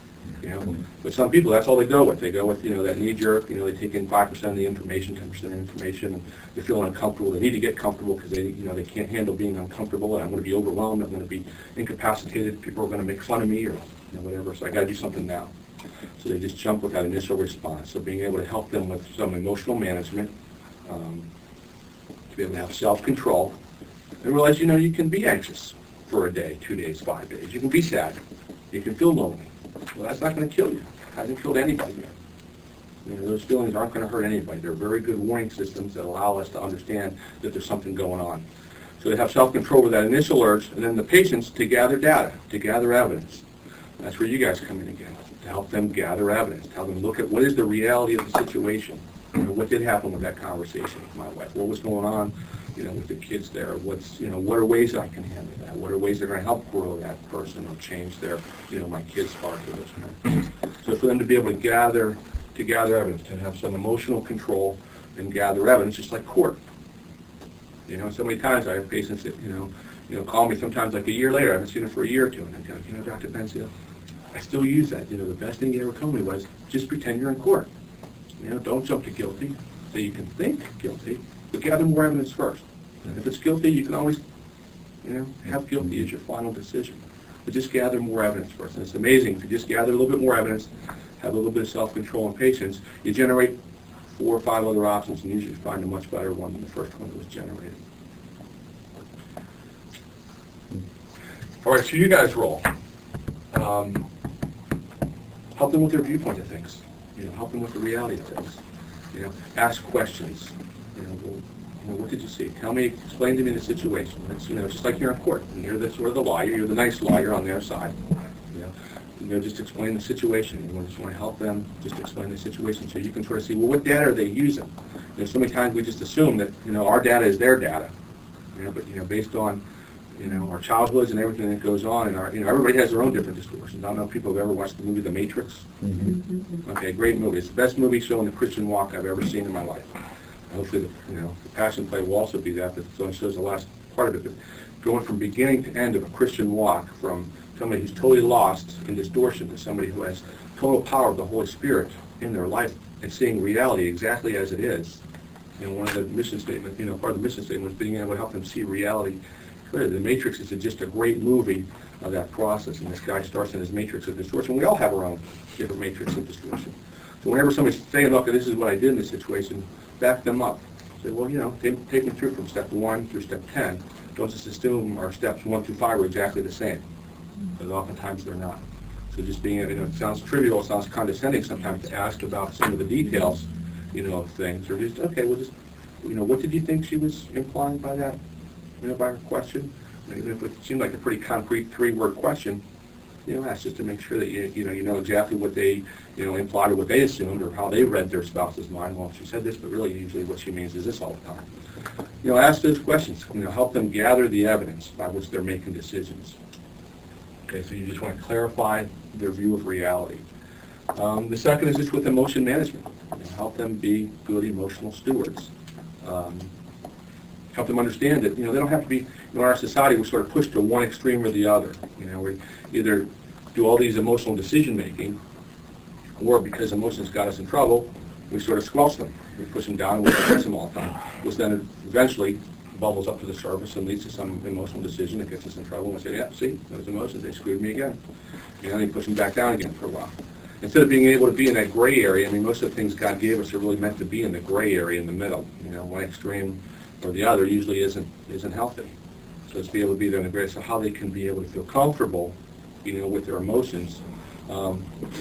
[SPEAKER 7] You know, but some people, that's all they go with. They go with, you know, that knee jerk. You know, they take in five percent of the information, ten percent of the information, and they feel uncomfortable. They need to get comfortable because they, you know, they can't handle being uncomfortable. And I'm going to be overwhelmed. I'm going to be incapacitated. People are going to make fun of me or, you know, whatever. So I got to do something now. So they just jump with that initial response. So being able to help them with some emotional management, um, to be able to have self-control, and realize, you know, you can be anxious for a day, two days, five days. You can be sad. You can feel lonely. Well, that's not going to kill you. It hasn't killed anybody yet. You know, those feelings aren't going to hurt anybody. They're very good warning systems that allow us to understand that there's something going on. So they have self-control with that initial urge, and then the patients to gather data, to gather evidence. That's where you guys come in again, to help them gather evidence, to help them look at what is the reality of the situation. You know, what did happen with that conversation with my wife? What was going on, you know, with the kids there? What's, you know, what are ways I can handle that? What are ways that are going to help grow that person or change their, you know, my kids' heart or those kind of things. So for them to be able to gather, to gather evidence, to have some emotional control and gather evidence, just like court. You know, so many times I have patients that, you know, you know, call me sometimes like a year later. I haven't seen them for a year or two, and I go, you know, Doctor Benzio, I still use that. You know, the best thing you ever told me was just pretend you're in court. You know, don't jump to guilty, so you can think guilty, but gather more evidence first. And if it's guilty, you can always, you know, have guilty as your final decision. But just gather more evidence first. And it's amazing, if you just gather a little bit more evidence, have a little bit of self-control and patience, you generate four or five other options, and usually find a much better one than the first one that was generated. All right, so you guys roll. Um, help them with their viewpoint of things. You know, help them with the reality of things. You know, ask questions. You know, well, you know, what did you see? Tell me, explain to me the situation. It's, you know, just like you're in court, and you're the sort of the lawyer, you're the nice lawyer on their side. You know, you know, just explain the situation. You just want to help them, just explain the situation, so you can sort of see, well, what data are they using? You know, so many times we just assume that, you know, our data is their data. You know, but you know, based on, you know, our childhoods and everything that goes on, and our, you know, everybody has their own different distortions. I don't know if people have ever watched the movie The Matrix. Mm-hmm. Okay, great movie. It's the best movie showing the Christian walk I've ever seen in my life. Hopefully, the, you know, the Passion Play will also be that, but it only shows the last part of it. But going from beginning to end of a Christian walk, from somebody who's totally lost in distortion to somebody who has total power of the Holy Spirit in their life and seeing reality exactly as it is. You know, one of the mission statements, you know, part of the mission statement was being able to help them see reality. The Matrix is just a great movie of that process, and this guy starts in his matrix of distortion. We all have our own different matrix of distortion. So whenever somebody's saying, look, this is what I did in this situation, back them up. Say, well, you know, take, take me through from step one through step ten. Don't just assume our steps one through five are exactly the same, because oftentimes they're not. So just being, you know, it sounds trivial, it sounds condescending sometimes to ask about some of the details, you know, of things, or just, okay, well, just, you know, what did you think she was implying by that? You know, by her question, even if it seemed like a pretty concrete three-word question, you know, that's just to make sure that you, you know, you know exactly what they, you know, implied or what they assumed or how they read their spouse's mind. Well, she said this, but really, usually, what she means is this all the time. You know, ask those questions. You know, help them gather the evidence by which they're making decisions. Okay, so you just want to clarify their view of reality. Um, the second is just with emotion management. You know, help them be good emotional stewards. Um, help them understand that, you know, they don't have to be, you know, in our society, we're sort of pushed to one extreme or the other. You know, we either do all these emotional decision-making, or because emotions got us in trouble, we sort of squelch them. We push them down and we fix them all the time, which then eventually bubbles up to the surface and leads to some emotional decision that gets us in trouble, and we say, yeah, see, those emotions, they screwed me again. You know, and you push them back down again for a while. Instead of being able to be in that gray area, I mean, most of the things God gave us are really meant to be in the gray area in the middle. You know, one extreme or the other usually isn't isn't healthy. So it's be able to be there in the gray. So how they can be able to feel comfortable, you know, with their emotions. Um,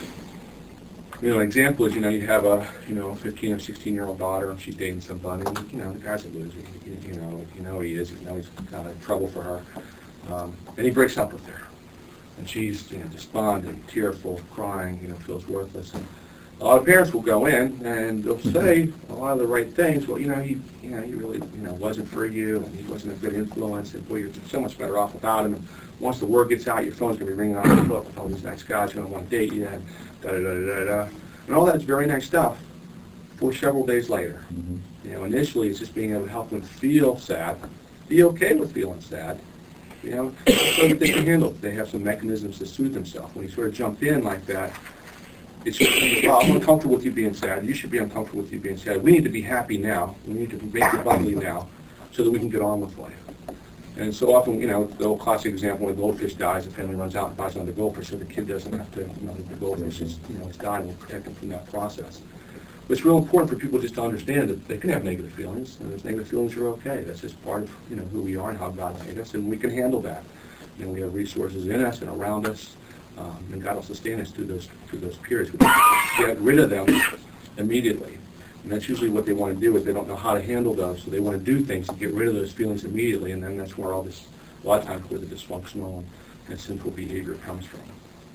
[SPEAKER 7] you know, an example is, you know, you have a, you know, fifteen or sixteen year old daughter, and she's dating somebody, and, you know, the guy's a loser. You, you know, you know he is. You know he's kind of trouble for her. Um, and he breaks up with her, and she's, you know, despondent, tearful, crying. You know, feels worthless. And a lot of parents will go in and they'll say a lot of the right things. Well, you know, he, you know, he really, you know, wasn't for you, and he wasn't a good influence, and boy, you're so much better off without him. And once the word gets out, your phone's gonna be ringing off the hook with all these nice guys gonna want to date you, and da da da da da. And all that's very nice stuff for several days later. Mm-hmm. You know, initially it's just being able to help them feel sad, be okay with feeling sad. You know, so that they can handle it. They have some mechanisms to soothe themselves. When you sort of jump in like that, it's well, I'm uncomfortable with you being sad. You should be uncomfortable with you being sad. We need to be happy now. We need to make it bubbly now so that we can get on with life. And so often, you know, the old classic example, when a goldfish dies, the family runs out and buys another goldfish so the kid doesn't have to, you know, the goldfish is, you know, is dying. We'll protect them from that process. But it's real important for people just to understand that they can have negative feelings, and those negative feelings are okay. That's just part of, you know, who we are and how God made us, and we can handle that. You know, we have resources in us and around us, um, and God will sustain us through those through those periods. We get rid of them immediately. And that's usually what they want to do, is they don't know how to handle those, so they want to do things to get rid of those feelings immediately, and then that's where all this, a lot of times, where the dysfunctional and, and sinful behavior comes from.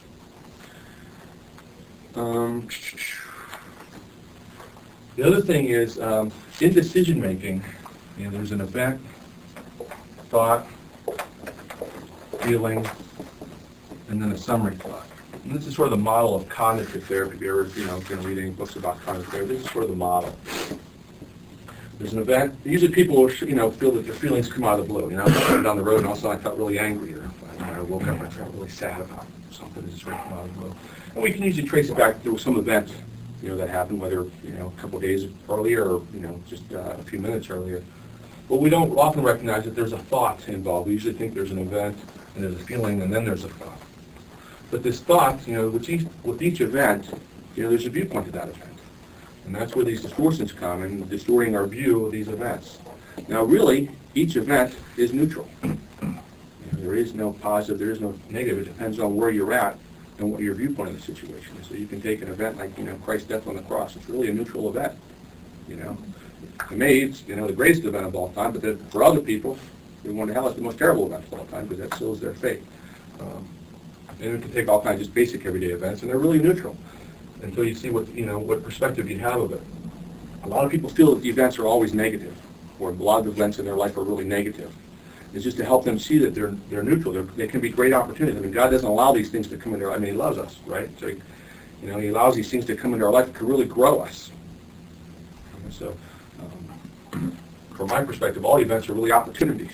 [SPEAKER 7] Um, the other thing is, um, in decision-making, you know, there's an event, thought, feeling, and then a summary thought. And this is sort of the model of cognitive therapy. If you ever, you know, been reading books about cognitive therapy, this is sort of the model. There's an event. Usually people, you know, feel that their feelings come out of the blue. You know, I was driving down the road and all of a sudden I felt really angry, or you know, I woke up and I felt really sad about something that just right come out of the blue. And we can usually trace it back to some event, you know, that happened, whether, you know, a couple of days earlier or, you know, just uh, a few minutes earlier. But we don't often recognize that there's a thought involved. We usually think there's an event and there's a feeling and then there's a thought. But this thought, you know, with each, with each event, you know, there's a viewpoint to that event. And that's where these distortions come in, distorting our view of these events. Now, really, each event is neutral. You know, there is no positive, there is no negative. It depends on where you're at and what your viewpoint of the situation is. So you can take an event like, you know, Christ's death on the cross. It's really a neutral event, you know. To me, it's, you know, the greatest event of all time, but then for other people, they want to hell, it's the most terrible event of all time, because that seals their fate. Um, And we can take all kinds of just basic everyday events, and they're really neutral until you see what, you know, what perspective you have of it. A lot of people feel that the events are always negative, or a lot of events in their life are really negative. It's just to help them see that they're they're neutral. They're, they can be great opportunities. I mean, God doesn't allow these things to come into our life. I mean, He loves us, right? So, he, you know, He allows these things to come into our life to really grow us. And so, um, from my perspective, all events are really opportunities.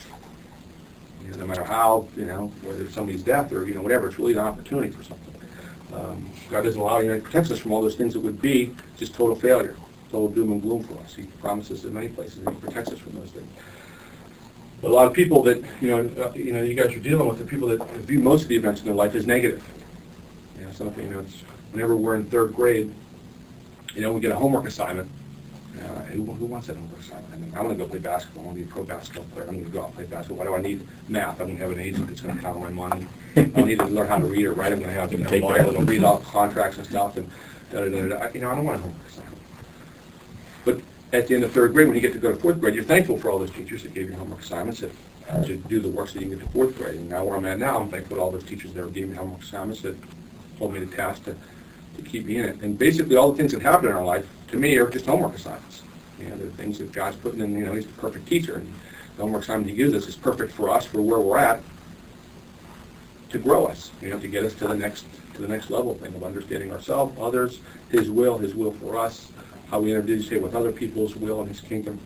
[SPEAKER 7] You know, no matter how, you know, whether it's somebody's death or, you know, whatever, it's really an opportunity for something. Um, God doesn't allow, you know, He protects us from all those things that would be just total failure, total doom and gloom for us. He promises in many places that He protects us from those things. But a lot of people that, you know, uh, you know, you guys are dealing with, the people that view most of the events in their life as negative. You know, something, you know, it's, whenever we're in third grade, you know, we get a homework assignment. Uh, who, who wants that homework assignment? I mean, I want to go play basketball. I want to be a pro basketball player. I'm going to go out and play basketball. Why do I need math? I'm going to have an agent that's going to count my money. I don't need to learn how to read or write. I'm going to have to take my little read off contracts and stuff. And da, da, da, da. You know, I don't want a homework assignment. But at the end of third grade, when you get to go to fourth grade, you're thankful for all those teachers that gave you homework assignments that to do the work so you can get to fourth grade. And now where I'm at now, I'm thankful to all those teachers that gave me homework assignments that hold me to task to, to keep me in it. And basically all the things that happen in our life, to me, are just homework assignments. You know, the things that God's putting in, you know, He's the perfect teacher. And the homework assignment He gives us is perfect for us, for where we're at, to grow us, you know, to get us to the next to the next level thing of understanding ourselves, others, His will, His will for us, how we introduce it with other people's will in His kingdom.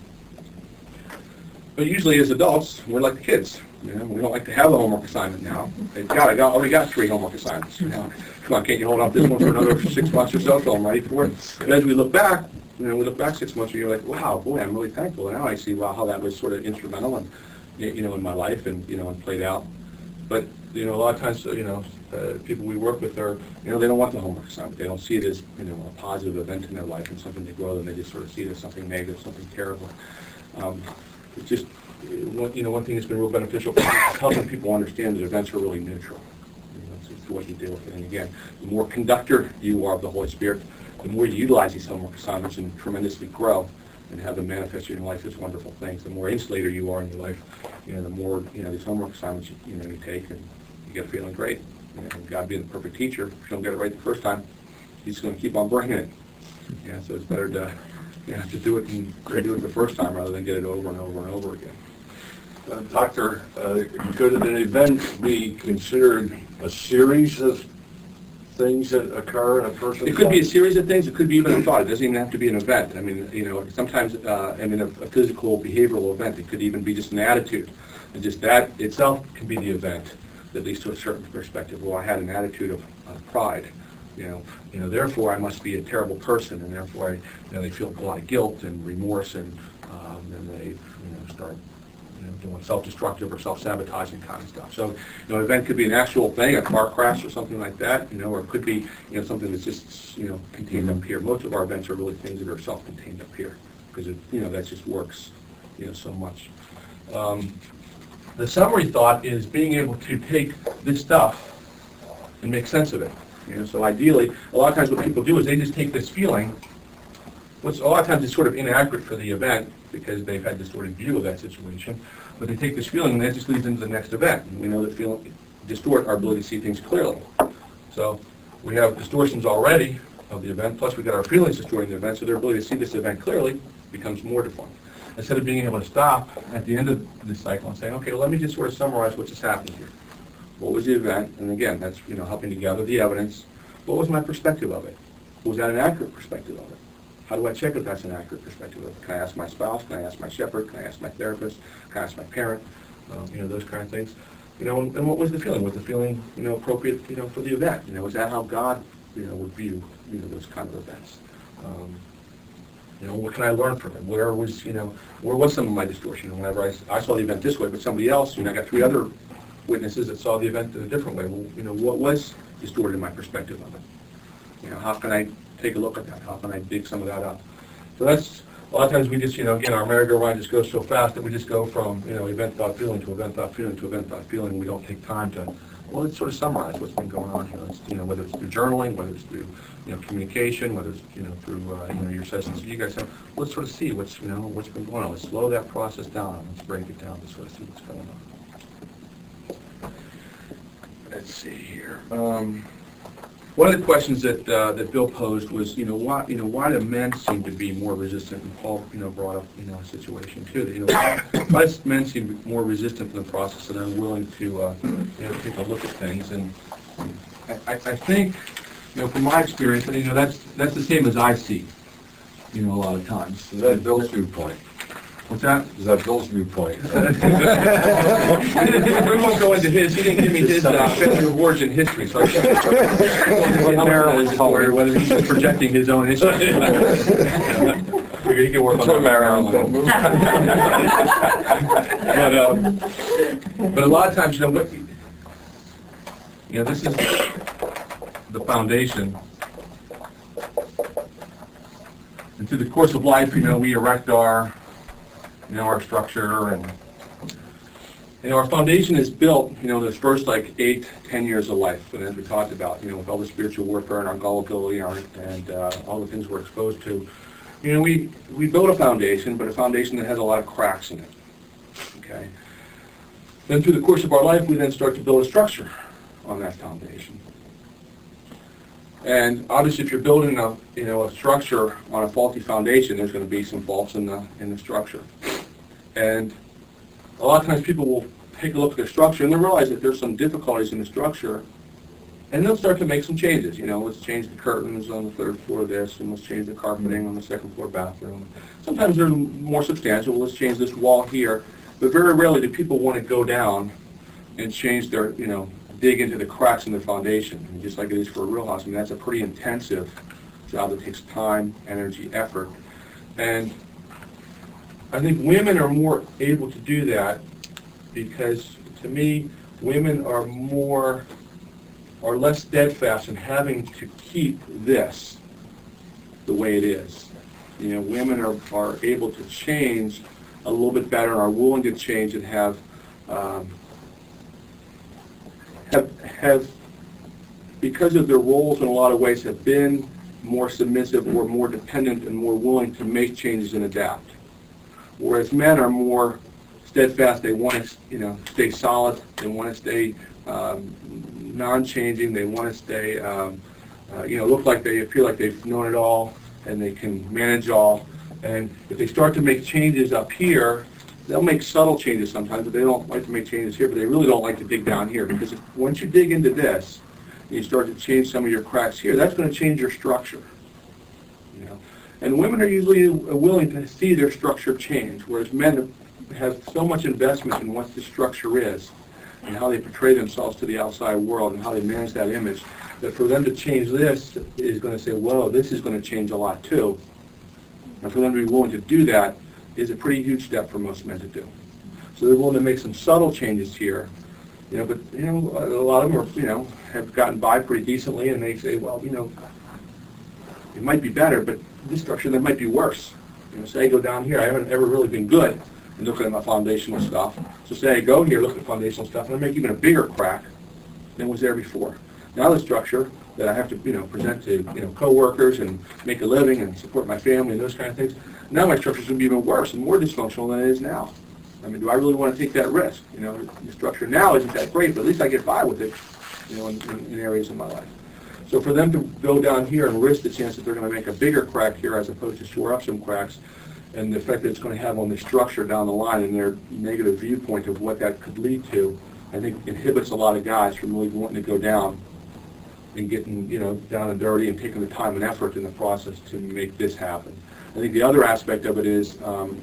[SPEAKER 7] But usually as adults, we're like the kids. You know, we don't like to have a homework assignment now. And God, I got, already got three homework assignments. You know, come on, can't you hold off this one for another six months or so until I'm ready for it? And as we look back, you know, we look back six months and you're like, wow, boy, I'm really thankful. And now I see, wow, how that was sort of instrumental and, you know, in my life and, you know, and played out. But, you know, a lot of times, you know, uh, people we work with are, you know, they don't want the homework assignment. They don't see it as, you know, a positive event in their life and something to grow them. They just sort of see it as something negative, something terrible. Um, it's just, you know, one thing that's been real beneficial is helping people understand that events are really neutral. You know, it's, it's the way you deal with it. And again, the more conductor you are of the Holy Spirit, the more you utilize these homework assignments and tremendously grow and have them manifest in your life as wonderful things. The more insulator you are in your life, you know, the more, you know, these homework assignments, you, you know, you take and you get feeling great. You know, God being the perfect teacher, if you don't get it right the first time, He's going to keep on bringing it. Yeah, so it's better to, you know, to do it and do it the first time rather than get it over and over and over again.
[SPEAKER 9] Uh, Doctor, uh, could an event be considered a series of things that occur in a person's
[SPEAKER 7] It could be a
[SPEAKER 9] life?
[SPEAKER 7] series of things. It could be even a thought. It doesn't even have to be an event. I mean, you know, sometimes, uh, I mean, a, a physical, behavioral event. It could even be just an attitude. And just that itself can be the event that leads to a certain perspective. Well, I had an attitude of, of pride, You know, you know, therefore I must be a terrible person, and therefore I, you know, they feel a lot of guilt and remorse, and um, and they, you know, start, you know, doing self-destructive or self-sabotaging kind of stuff. So, you know, an event could be an actual thing, a car crash or something like that, you know, or it could be, you know, something that's just, you know, contained up here. Most of our events are really things that are self-contained up here, because it, you know, that just works, you know, so much. Um, the summary thought is being able to take this stuff and make sense of it. You know, so ideally, a lot of times what people do is they just take this feeling, which a lot of times is sort of inaccurate for the event because they've had distorted view of that situation, but they take this feeling and that just leads into the next event. And we know that feeling distort our ability to see things clearly. So we have distortions already of the event, plus we got our feelings distorting the event, so their ability to see this event clearly becomes more deformed. Instead of being able to stop at the end of the cycle and saying, okay, well, let me just sort of summarize what just happened here. What was the event? And again, that's, you know, helping to gather the evidence. What was my perspective of it? Was that an accurate perspective of it? How do I check if that's an accurate perspective of it? Can I ask my spouse? Can I ask my shepherd? Can I ask my therapist? Can I ask my parent? Um, you know, those kind of things. You know, and, and what was the feeling? Was the feeling, you know, appropriate, you know, for the event? You know, is that how God, you know, would view, you know, those kind of events? Um, you know, what can I learn from it? Where was, you know, where was some of my distortion? Whenever I, I saw the event this way, but somebody else, you know, I got three other witnesses that saw the event in a different way. Well, you know, what was distorted in my perspective of it? You know, how can I take a look at that? How can I dig some of that up? So that's, a lot of times we just, you know, again, our merry-go-round just goes so fast that we just go from, you know, event, thought, feeling to event, thought, feeling to event, thought, feeling. We don't take time to, well, let's sort of summarize what's been going on here. It's, you know, whether it's through journaling, whether it's through, you know, communication, whether it's, you know, through, uh, you know, your sessions you guys have. Let's sort of see what's, you know, what's been going on. Let's slow that process down. Let's break it down to sort of see what's going on. Let's see here. Um, one of the questions that uh, that Bill posed was, you know, why you know why do men seem to be more resistant? And Paul, you know, brought up, you know, a situation too that, you know, why do men seem to be more resistant to the process and unwilling to uh, you know, take a look at things? And I, I think, you know, from my experience, you know, that's that's the same as I see, you know, a lot of times.
[SPEAKER 9] Is that Bill's viewpoint?
[SPEAKER 7] What's that?
[SPEAKER 9] Is that Bill's viewpoint?
[SPEAKER 7] We won't go into his, he didn't give me his uh, family of origin history, so I can't whether whether he's projecting his own history. Figure he can work on that. But, um, but a lot of times, you know, what, you know, this is the foundation. And through the course of life, you know, we erect our you know, our structure, and, you know, our foundation is built, you know, those first, like, eight, ten years of life. And as we talked about, you know, with all the spiritual warfare and our gullibility and, our, and uh, all the things we're exposed to, you know, we, we build a foundation, but a foundation that has a lot of cracks in it, okay? Then through the course of our life, we then start to build a structure on that foundation. And obviously, if you're building a, you know, a structure on a faulty foundation, there's going to be some faults in the, in the structure. And a lot of times people will take a look at their structure and they'll realize that there's some difficulties in the structure, and they'll start to make some changes. You know, let's change the curtains on the third floor of this, and let's change the carpeting on the second floor bathroom. Sometimes they're more substantial. Let's change this wall here. But very rarely do people want to go down and change their, you know, dig into the cracks in the foundation. And just like it is for a real house, I mean, that's a pretty intensive job that takes time, energy, effort. And I think women are more able to do that because, to me, women are more, are less steadfast in having to keep this the way it is. You know, women are, are able to change a little bit better and are willing to change and have, um, have, have, because of their roles in a lot of ways, have been more submissive or more dependent and more willing to make changes and adapt. Whereas men are more steadfast. They want to, you know, stay solid. They want to stay um, non-changing. They want to stay, um, uh, you know, look like they feel like they've known it all and they can manage all. And if they start to make changes up here, they'll make subtle changes sometimes, but they don't like to make changes here. But they really don't like to dig down here, because if, once you dig into this, and you start to change some of your cracks here, that's going to change your structure. You know, and women are usually willing to see their structure change, whereas men have so much investment in what the structure is and how they portray themselves to the outside world and how they manage that image, that for them to change this is going to say, whoa, this is going to change a lot too. And for them to be willing to do that is a pretty huge step for most men to do. So they're willing to make some subtle changes here, you know, but, you know, a lot of them are, you know, have gotten by pretty decently, and they say, well, you know, it might be better, but this structure, that might be worse. You know, say I go down here, I haven't ever really been good in looking at my foundational stuff. So say I go here, look at foundational stuff, and I make even a bigger crack than was there before. Now the structure that I have to, you know, present to, you know, coworkers and make a living and support my family and those kind of things, now my structure's going to be even worse and more dysfunctional than it is now. I mean, do I really want to take that risk? You know, the structure now isn't that great, but at least I get by with it, you know, in, in, in areas of my life. So for them to go down here and risk the chance that they're going to make a bigger crack here as opposed to shore up some cracks, and the effect that it's going to have on the structure down the line and their negative viewpoint of what that could lead to, I think inhibits a lot of guys from really wanting to go down and getting, you know, down and dirty and taking the time and effort in the process to make this happen. I think the other aspect of it is, um,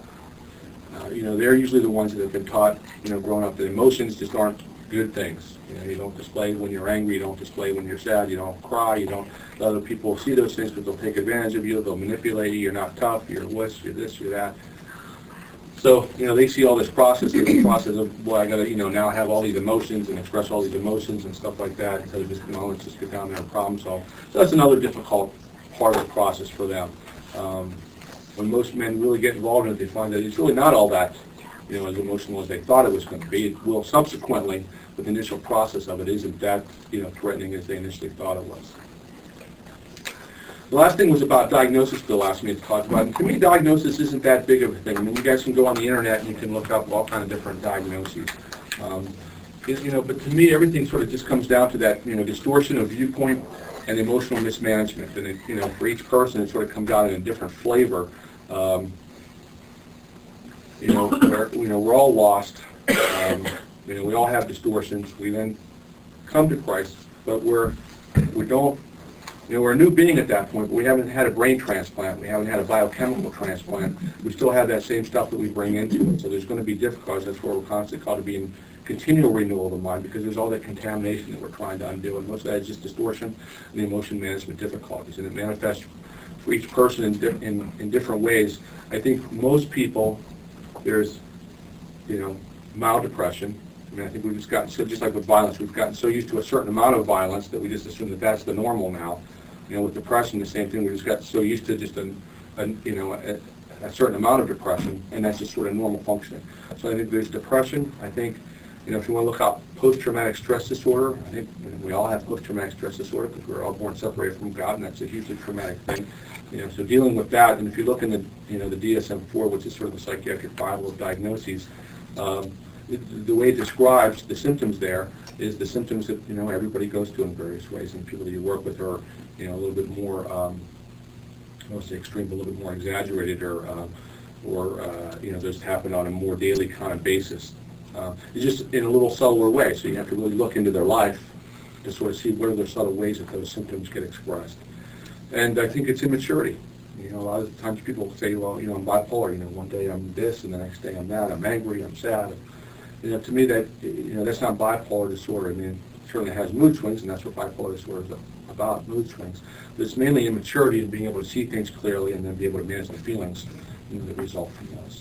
[SPEAKER 7] uh, you know, they're usually the ones that have been taught, you know, growing up that emotions just aren't good things. You know, you don't display when you're angry, you don't display when you're sad, you don't cry, you don't let other people see those things, but they'll take advantage of you, they'll manipulate you, you're not tough, you're wuss, you're this, you're that. So, you know, they see all this process, the process of, well, I gotta, you know, now have all these emotions and express all these emotions and stuff like that, instead of just, you know, let's just get down there and problem solve. So that's another difficult part of the process for them. Um, when most men really get involved in it, they find that it's really not all that, you know, as emotional as they thought it was going to be. It will subsequently, but the initial process of it isn't that, you know, threatening as they initially thought it was. The last thing was about diagnosis. Bill asked me to talk about. And to me, diagnosis isn't that big of a thing. I mean, you guys can go on the internet and you can look up all kind of different diagnoses. Um, it, you know, but to me, everything sort of just comes down to that, you know, distortion of viewpoint and emotional mismanagement. And it, you know, for each person, it sort of comes out in a different flavor. Um, you know, we're, you know, we're all lost. Um, you know, we all have distortions. We then come to Christ, but we're we don't. You know, we're a new being at that point, but we haven't had a brain transplant. We haven't had a biochemical transplant. We still have that same stuff that we bring into it. So there's going to be difficulties. That's where we're constantly called to be in continual renewal of the mind, because there's all that contamination that we're trying to undo. And most of that is just distortion and the emotion management difficulties. And it manifests for each person in, di in, in different ways. I think most people, there's, you know, mild depression. I mean, I think we've just gotten, so just like with violence, we've gotten so used to a certain amount of violence that we just assume that that's the normal now. You know, with depression, the same thing. We just got so used to just a, a you know, a, a certain amount of depression, and that's just sort of normal functioning. So I think there's depression. I think, you know, if you want to look up post-traumatic stress disorder, I think, you know, we all have post-traumatic stress disorder because we're all born separated from God, and that's a hugely traumatic thing. You know, so dealing with that, and if you look in the, you know, the D S M four, which is sort of the psychiatric Bible of diagnoses, um, it, the way it describes the symptoms there is the symptoms that, you know, everybody goes through in various ways, and people that you work with are, you know, a little bit more, um, I won't say extreme, but a little bit more exaggerated, or, uh, or uh, you know, just happen on a more daily kind of basis. Uh, it's just in a little subtler way, so you have to really look into their life to sort of see what are the subtle ways that those symptoms get expressed. And I think it's immaturity. You know, a lot of times people say, well, you know, I'm bipolar. You know, one day I'm this, and the next day I'm that. I'm angry, I'm sad. You know, to me, that, you know, that's not bipolar disorder. I mean, it certainly has mood swings, and that's what bipolar disorder is about, mood swings. But it's mainly immaturity and being able to see things clearly and then be able to manage the feelings, you know, that result from those.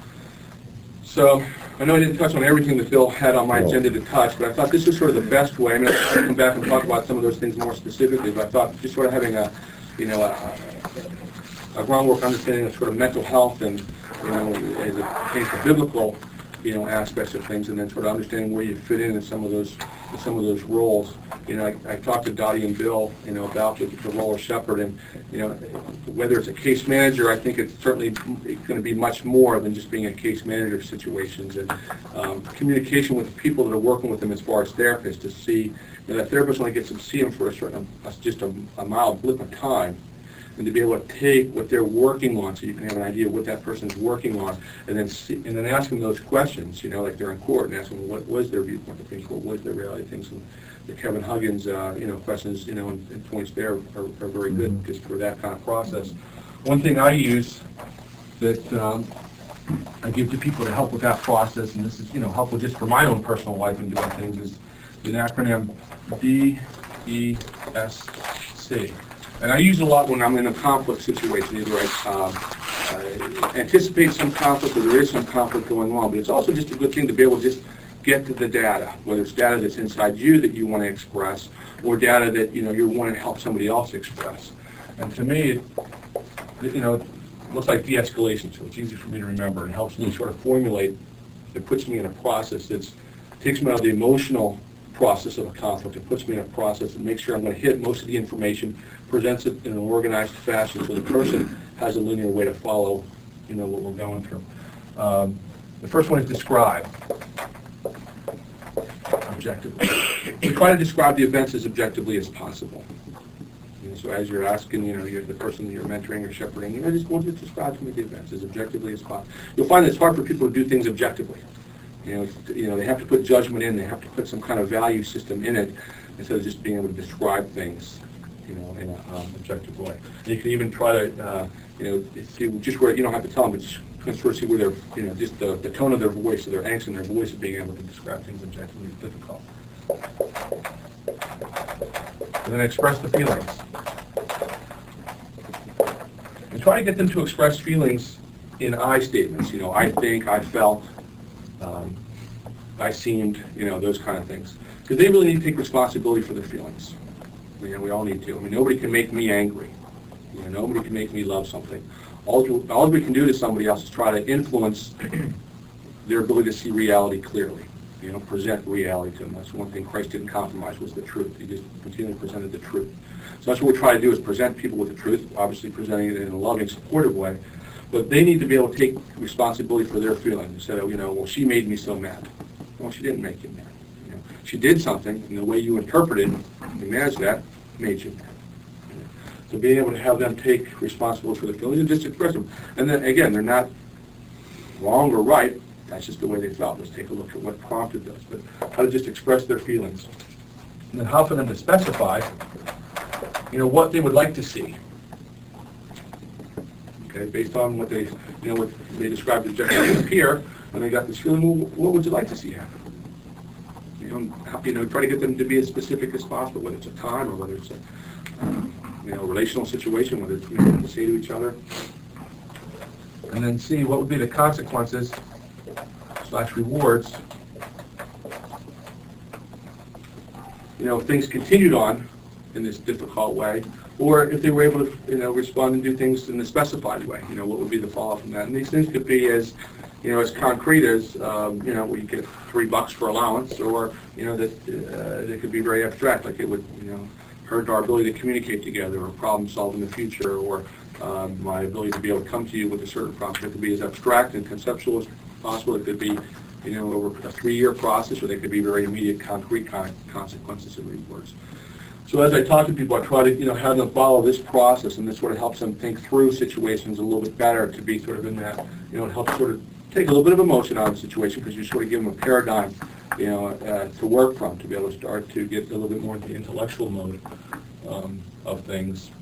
[SPEAKER 7] So, I know I didn't touch on everything that Bill had on my agenda to touch, but I thought this was sort of the best way. I mean, I'll come back and talk about some of those things more specifically, but I thought just sort of having a, you know, a, a groundwork understanding of sort of mental health and, you know, as it pertains to biblical, you know, aspects of things, and then sort of understanding where you fit in in some of those, in some of those roles. You know, I, I talked to Dottie and Bill, you know, about the, the role of shepherd, and, you know, whether it's a case manager, I think it's certainly going to be much more than just being a case manager of situations, and um, communication with the people that are working with them as far as therapists, to see, you know, that therapist only gets to see them for a certain, just a, a mild blip of time, and to be able to take what they're working on, so you can have an idea of what that person's working on, and then see, and then ask them those questions, you know, like they're in court, and ask them what was their viewpoint of things, what was their reality of things. And the Kevin Huggins, uh, you know, questions, you know, and, and points there are, are very good just for that kind of process. One thing I use that um, I give to people to help with that process, and this is, you know, helpful just for my own personal life and doing things, is an acronym D E S C. And I use it a lot when I'm in a conflict situation, either I um, uh, anticipate some conflict or there is some conflict going on, but it's also just a good thing to be able to just get to the data, whether it's data that's inside you that you want to express or data that, you know, you want to help somebody else express. And to me, it, you know, it looks like de-escalation, so it's easy for me to remember and helps me sort of formulate. It puts me in a process that takes me out of the emotional process of a conflict. It puts me in a process that makes sure I'm going to hit most of the information, presents it in an organized fashion so the person has a linear way to follow, you know, what we're going through. Um, the first one is describe. Objectively. We try to describe the events as objectively as possible. You know, so as you're asking, you know, you're the person that you're mentoring or shepherding, you know, just want to describe to me the events as objectively as possible. You'll find that it's hard for people to do things objectively. You know, you know, they have to put judgment in, they have to put some kind of value system in it instead of just being able to describe things, you know, in an um, objective way. And you can even try to, uh, you know, see just where, you don't have to tell them, but just kind of sort of see where their, you know, just the, the tone of their voice, or their angst in their voice of being able to describe things objectively is difficult. And then express the feelings. And try to get them to express feelings in I statements, you know, I think, I felt, um, I seemed, you know, those kind of things. Because they really need to take responsibility for their feelings. You know, we all need to. I mean, nobody can make me angry. You know, nobody can make me love something. All, all we can do to somebody else is try to influence their ability to see reality clearly. You know, present reality to them. That's one thing Christ didn't compromise, was the truth. He just continually presented the truth. So that's what we try to do, is present people with the truth, obviously presenting it in a loving, supportive way. But they need to be able to take responsibility for their feelings instead of, you know, well, she made me so mad. Well, she didn't make you mad. You know, she did something, and the way you interpreted and managed that made you mad. So being able to have them take responsibility for their feelings and just express them. And then, again, they're not wrong or right. That's just the way they felt. Let's take a look at what prompted those. But how to just express their feelings. And then how for them to specify, you know, what they would like to see. Okay, based on what they, you know, what they described objectively up here, and they got this feeling, well, what would you like to see happen? You know, how, you know, try to get them to be as specific as possible, whether it's a time or whether it's a, um, you know, relational situation, whether it's, you know, to say to each other. And then see what would be the consequences slash rewards. You know, if things continued on in this difficult way, or if they were able to, you know, respond and do things in the specified way. You know, what would be the fallout from that? And these things could be as, you know, as concrete as, um, you know, we get three bucks for allowance, or, you know, that uh, they could be very abstract, like it would, you know, hurt our ability to communicate together, or problem solve in the future, or um, my ability to be able to come to you with a certain problem. It could be as abstract and conceptual as possible. It could be, you know, over a three-year process, or they could be very immediate, concrete con consequences and rewards. So as I talk to people, I try to, you know, have them follow this process, and this sort of helps them think through situations a little bit better, to be sort of in that, you know, it helps sort of take a little bit of emotion out of the situation, because you sort of give them a paradigm, you know, uh, to work from, to be able to start to get a little bit more into the intellectual mode um, of things.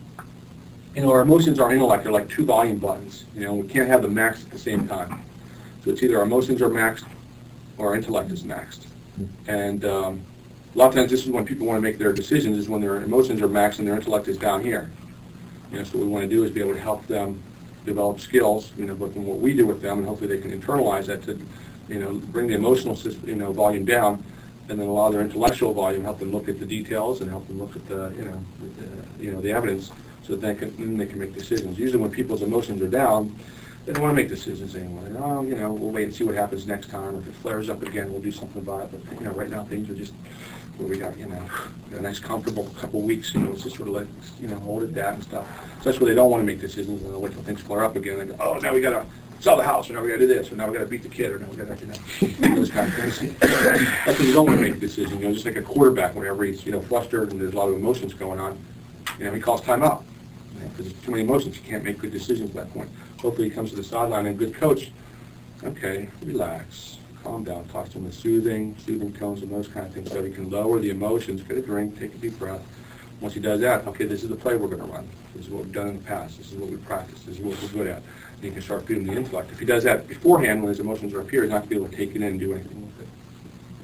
[SPEAKER 7] You know, our emotions are intellect. They're like two volume buttons. You know, we can't have them maxed at the same time. So it's either our emotions are maxed or our intellect is maxed. And um, a lot of times this is when people want to make their decisions, is when their emotions are maxed and their intellect is down here. You know, so what we want to do is be able to help them develop skills, you know, both in what we do with them, and hopefully they can internalize that to, you know, bring the emotional system, you know, volume down, and then allow their intellectual volume, help them look at the details and help them look at the, you know, the, you know, the evidence, so that they can, then they can make decisions. Usually when people's emotions are down, they don't want to make decisions anymore. Oh, you know, we'll wait and see what happens next time. If it flares up again, we'll do something about it. But, you know, right now things are just, where we got, you know, a nice comfortable couple of weeks, you know, it's just sort of like, you know, hold it down and stuff. So that's where they don't want to make decisions, and they'll wait till things flare up again and go, oh, now we got to sell the house, or now we got to do this, or now we got to beat the kid, or now we got to, you know, those kind of things. That's when you don't want to make a decision. You know, just like a quarterback, whenever he's, you know, flustered and there's a lot of emotions going on, you know, he calls timeout. Because there's too many emotions, you can't make good decisions at that point. Hopefully he comes to the sideline and a good coach, okay, relax, calm down, talk to him with soothing, soothing tones and those kind of things, so he can lower the emotions, get a drink, take a deep breath. Once he does that, okay, this is the play we're going to run. This is what we've done in the past. This is what we practice. This is what we're good at. And you can start feeding the intellect. If he does that beforehand, when his emotions are up here, he's not going to be able to take it in and do anything with it.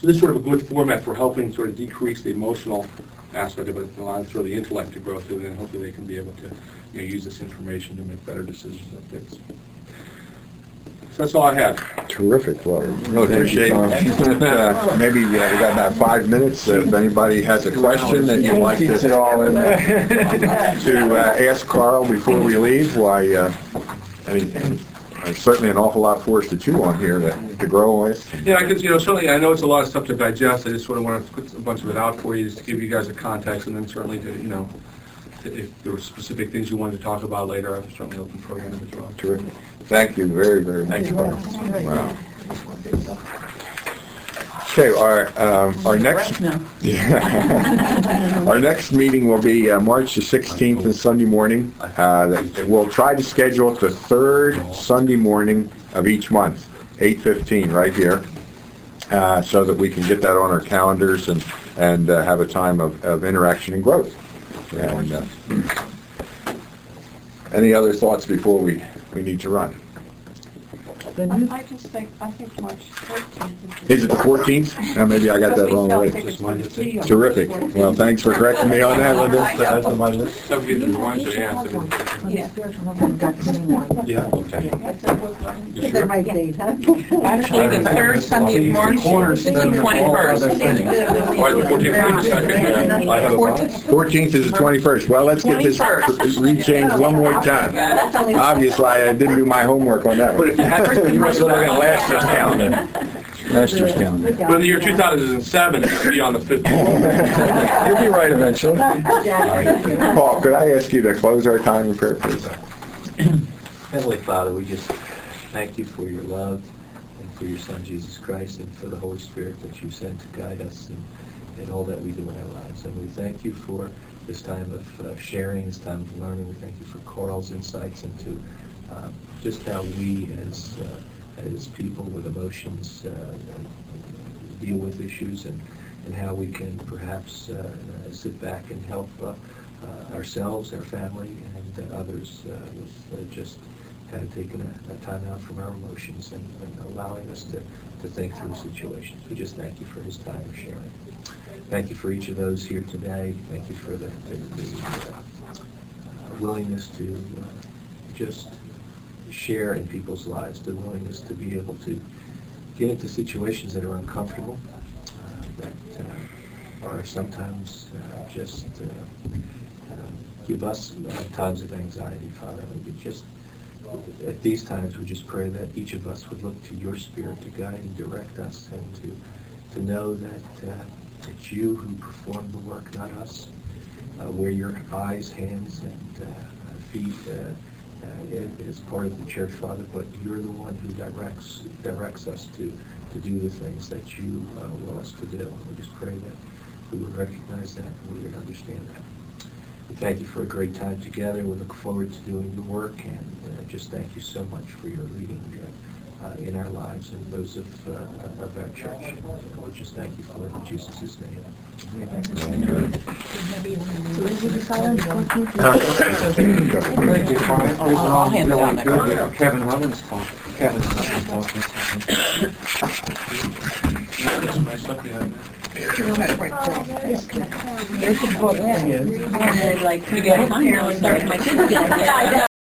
[SPEAKER 7] So this is sort of a good format for helping sort of decrease the emotional aspect of it, and allow sort of the intellect to grow through it, and hopefully they can be able to, you know, use this information to make better decisions like this. So that's all I have.
[SPEAKER 2] Terrific. Well, really appreciate it. Uh, Maybe uh, we got about five minutes. If anybody has a question that you'd like to, to uh, ask Carl before we leave, why, uh, I mean, there's certainly an awful lot for us to chew on here to, to grow with.
[SPEAKER 7] Yeah, I could, you know, certainly, I know it's a lot of stuff to digest. I just sort of want to put a bunch of it out for you, just to give you guys a context, and then certainly to, you know, if there were specific things you wanted to talk about later, I'm certainly open for you as well.
[SPEAKER 2] Terrific. Thank you very, very much.
[SPEAKER 7] Thank you.
[SPEAKER 2] Wow. Okay, our, um, our next, yeah. Our next meeting will be uh, March the sixteenth and Sunday morning. Uh, we'll try to schedule it the third Sunday morning of each month, eight fifteen, right here, uh, so that we can get that on our calendars and, and uh, have a time of, of interaction and growth. And, uh, any other thoughts before we, we need to run?
[SPEAKER 1] I just think, I think March fourteenth.
[SPEAKER 2] Is it the fourteenth? Uh, maybe I got that wrong already. Terrific. Well, thanks for correcting me on that, Linda. That's on my list.
[SPEAKER 7] So we get the ones that answer.
[SPEAKER 1] Yeah.
[SPEAKER 7] Yeah, okay.
[SPEAKER 8] Actually, the third Sunday of March is the twenty-first.
[SPEAKER 7] Why the fourteenth, second? I have a
[SPEAKER 2] fourteenth is the twenty-first. Well, let's get this rechanged one more time. Obviously, I didn't do my homework on that one.
[SPEAKER 6] You must look at last year's calendar. Last year's calendar.
[SPEAKER 7] But in the year two thousand seven, it should be on the fifteenth.
[SPEAKER 6] You'll be right eventually.
[SPEAKER 2] Paul, could I ask you to close our time in prayer, please?
[SPEAKER 3] Heavenly Father, we just thank you for your love and for your Son, Jesus Christ, and for the Holy Spirit that you sent to guide us in, in all that we do in our lives. And we thank you for this time of uh, sharing, this time of learning. We thank you for Carl's insights into uh, just how we as uh, as people with emotions uh, deal with issues, and, and how we can perhaps uh, uh, sit back and help uh, uh, ourselves, our family, and uh, others uh, with uh, just kind of taking a, a time out from our emotions and, and allowing us to, to think through situations. We just thank you for his time of sharing. Thank you for each of those here today. Thank you for the, the, the uh, willingness to uh, just share in people's lives, the willingness to be able to get into situations that are uncomfortable, uh, that uh, are sometimes uh, just uh, uh, give us uh, times of anxiety, Father. We just, at these times, we just pray that each of us would look to your Spirit to guide and direct us, and to to know that uh, it's you who perform the work, not us. Uh, we're your eyes, hands, and uh, feet. Uh, Uh, as part of the church, Father, but you're the one who directs directs us to, to do the things that you uh, want us to do. We just pray that we would recognize that and we would understand that. We thank you for a great time together. We look forward to doing the work, and uh, just thank you so much for your leading uh, uh, in our lives and those of, uh, of our church. We just thank you for it in Jesus' name. Amen.
[SPEAKER 8] I'll hand it on.
[SPEAKER 5] Kevin Hubbins called. Kevin Hubbins
[SPEAKER 1] Like, you get time, I'll start my kids.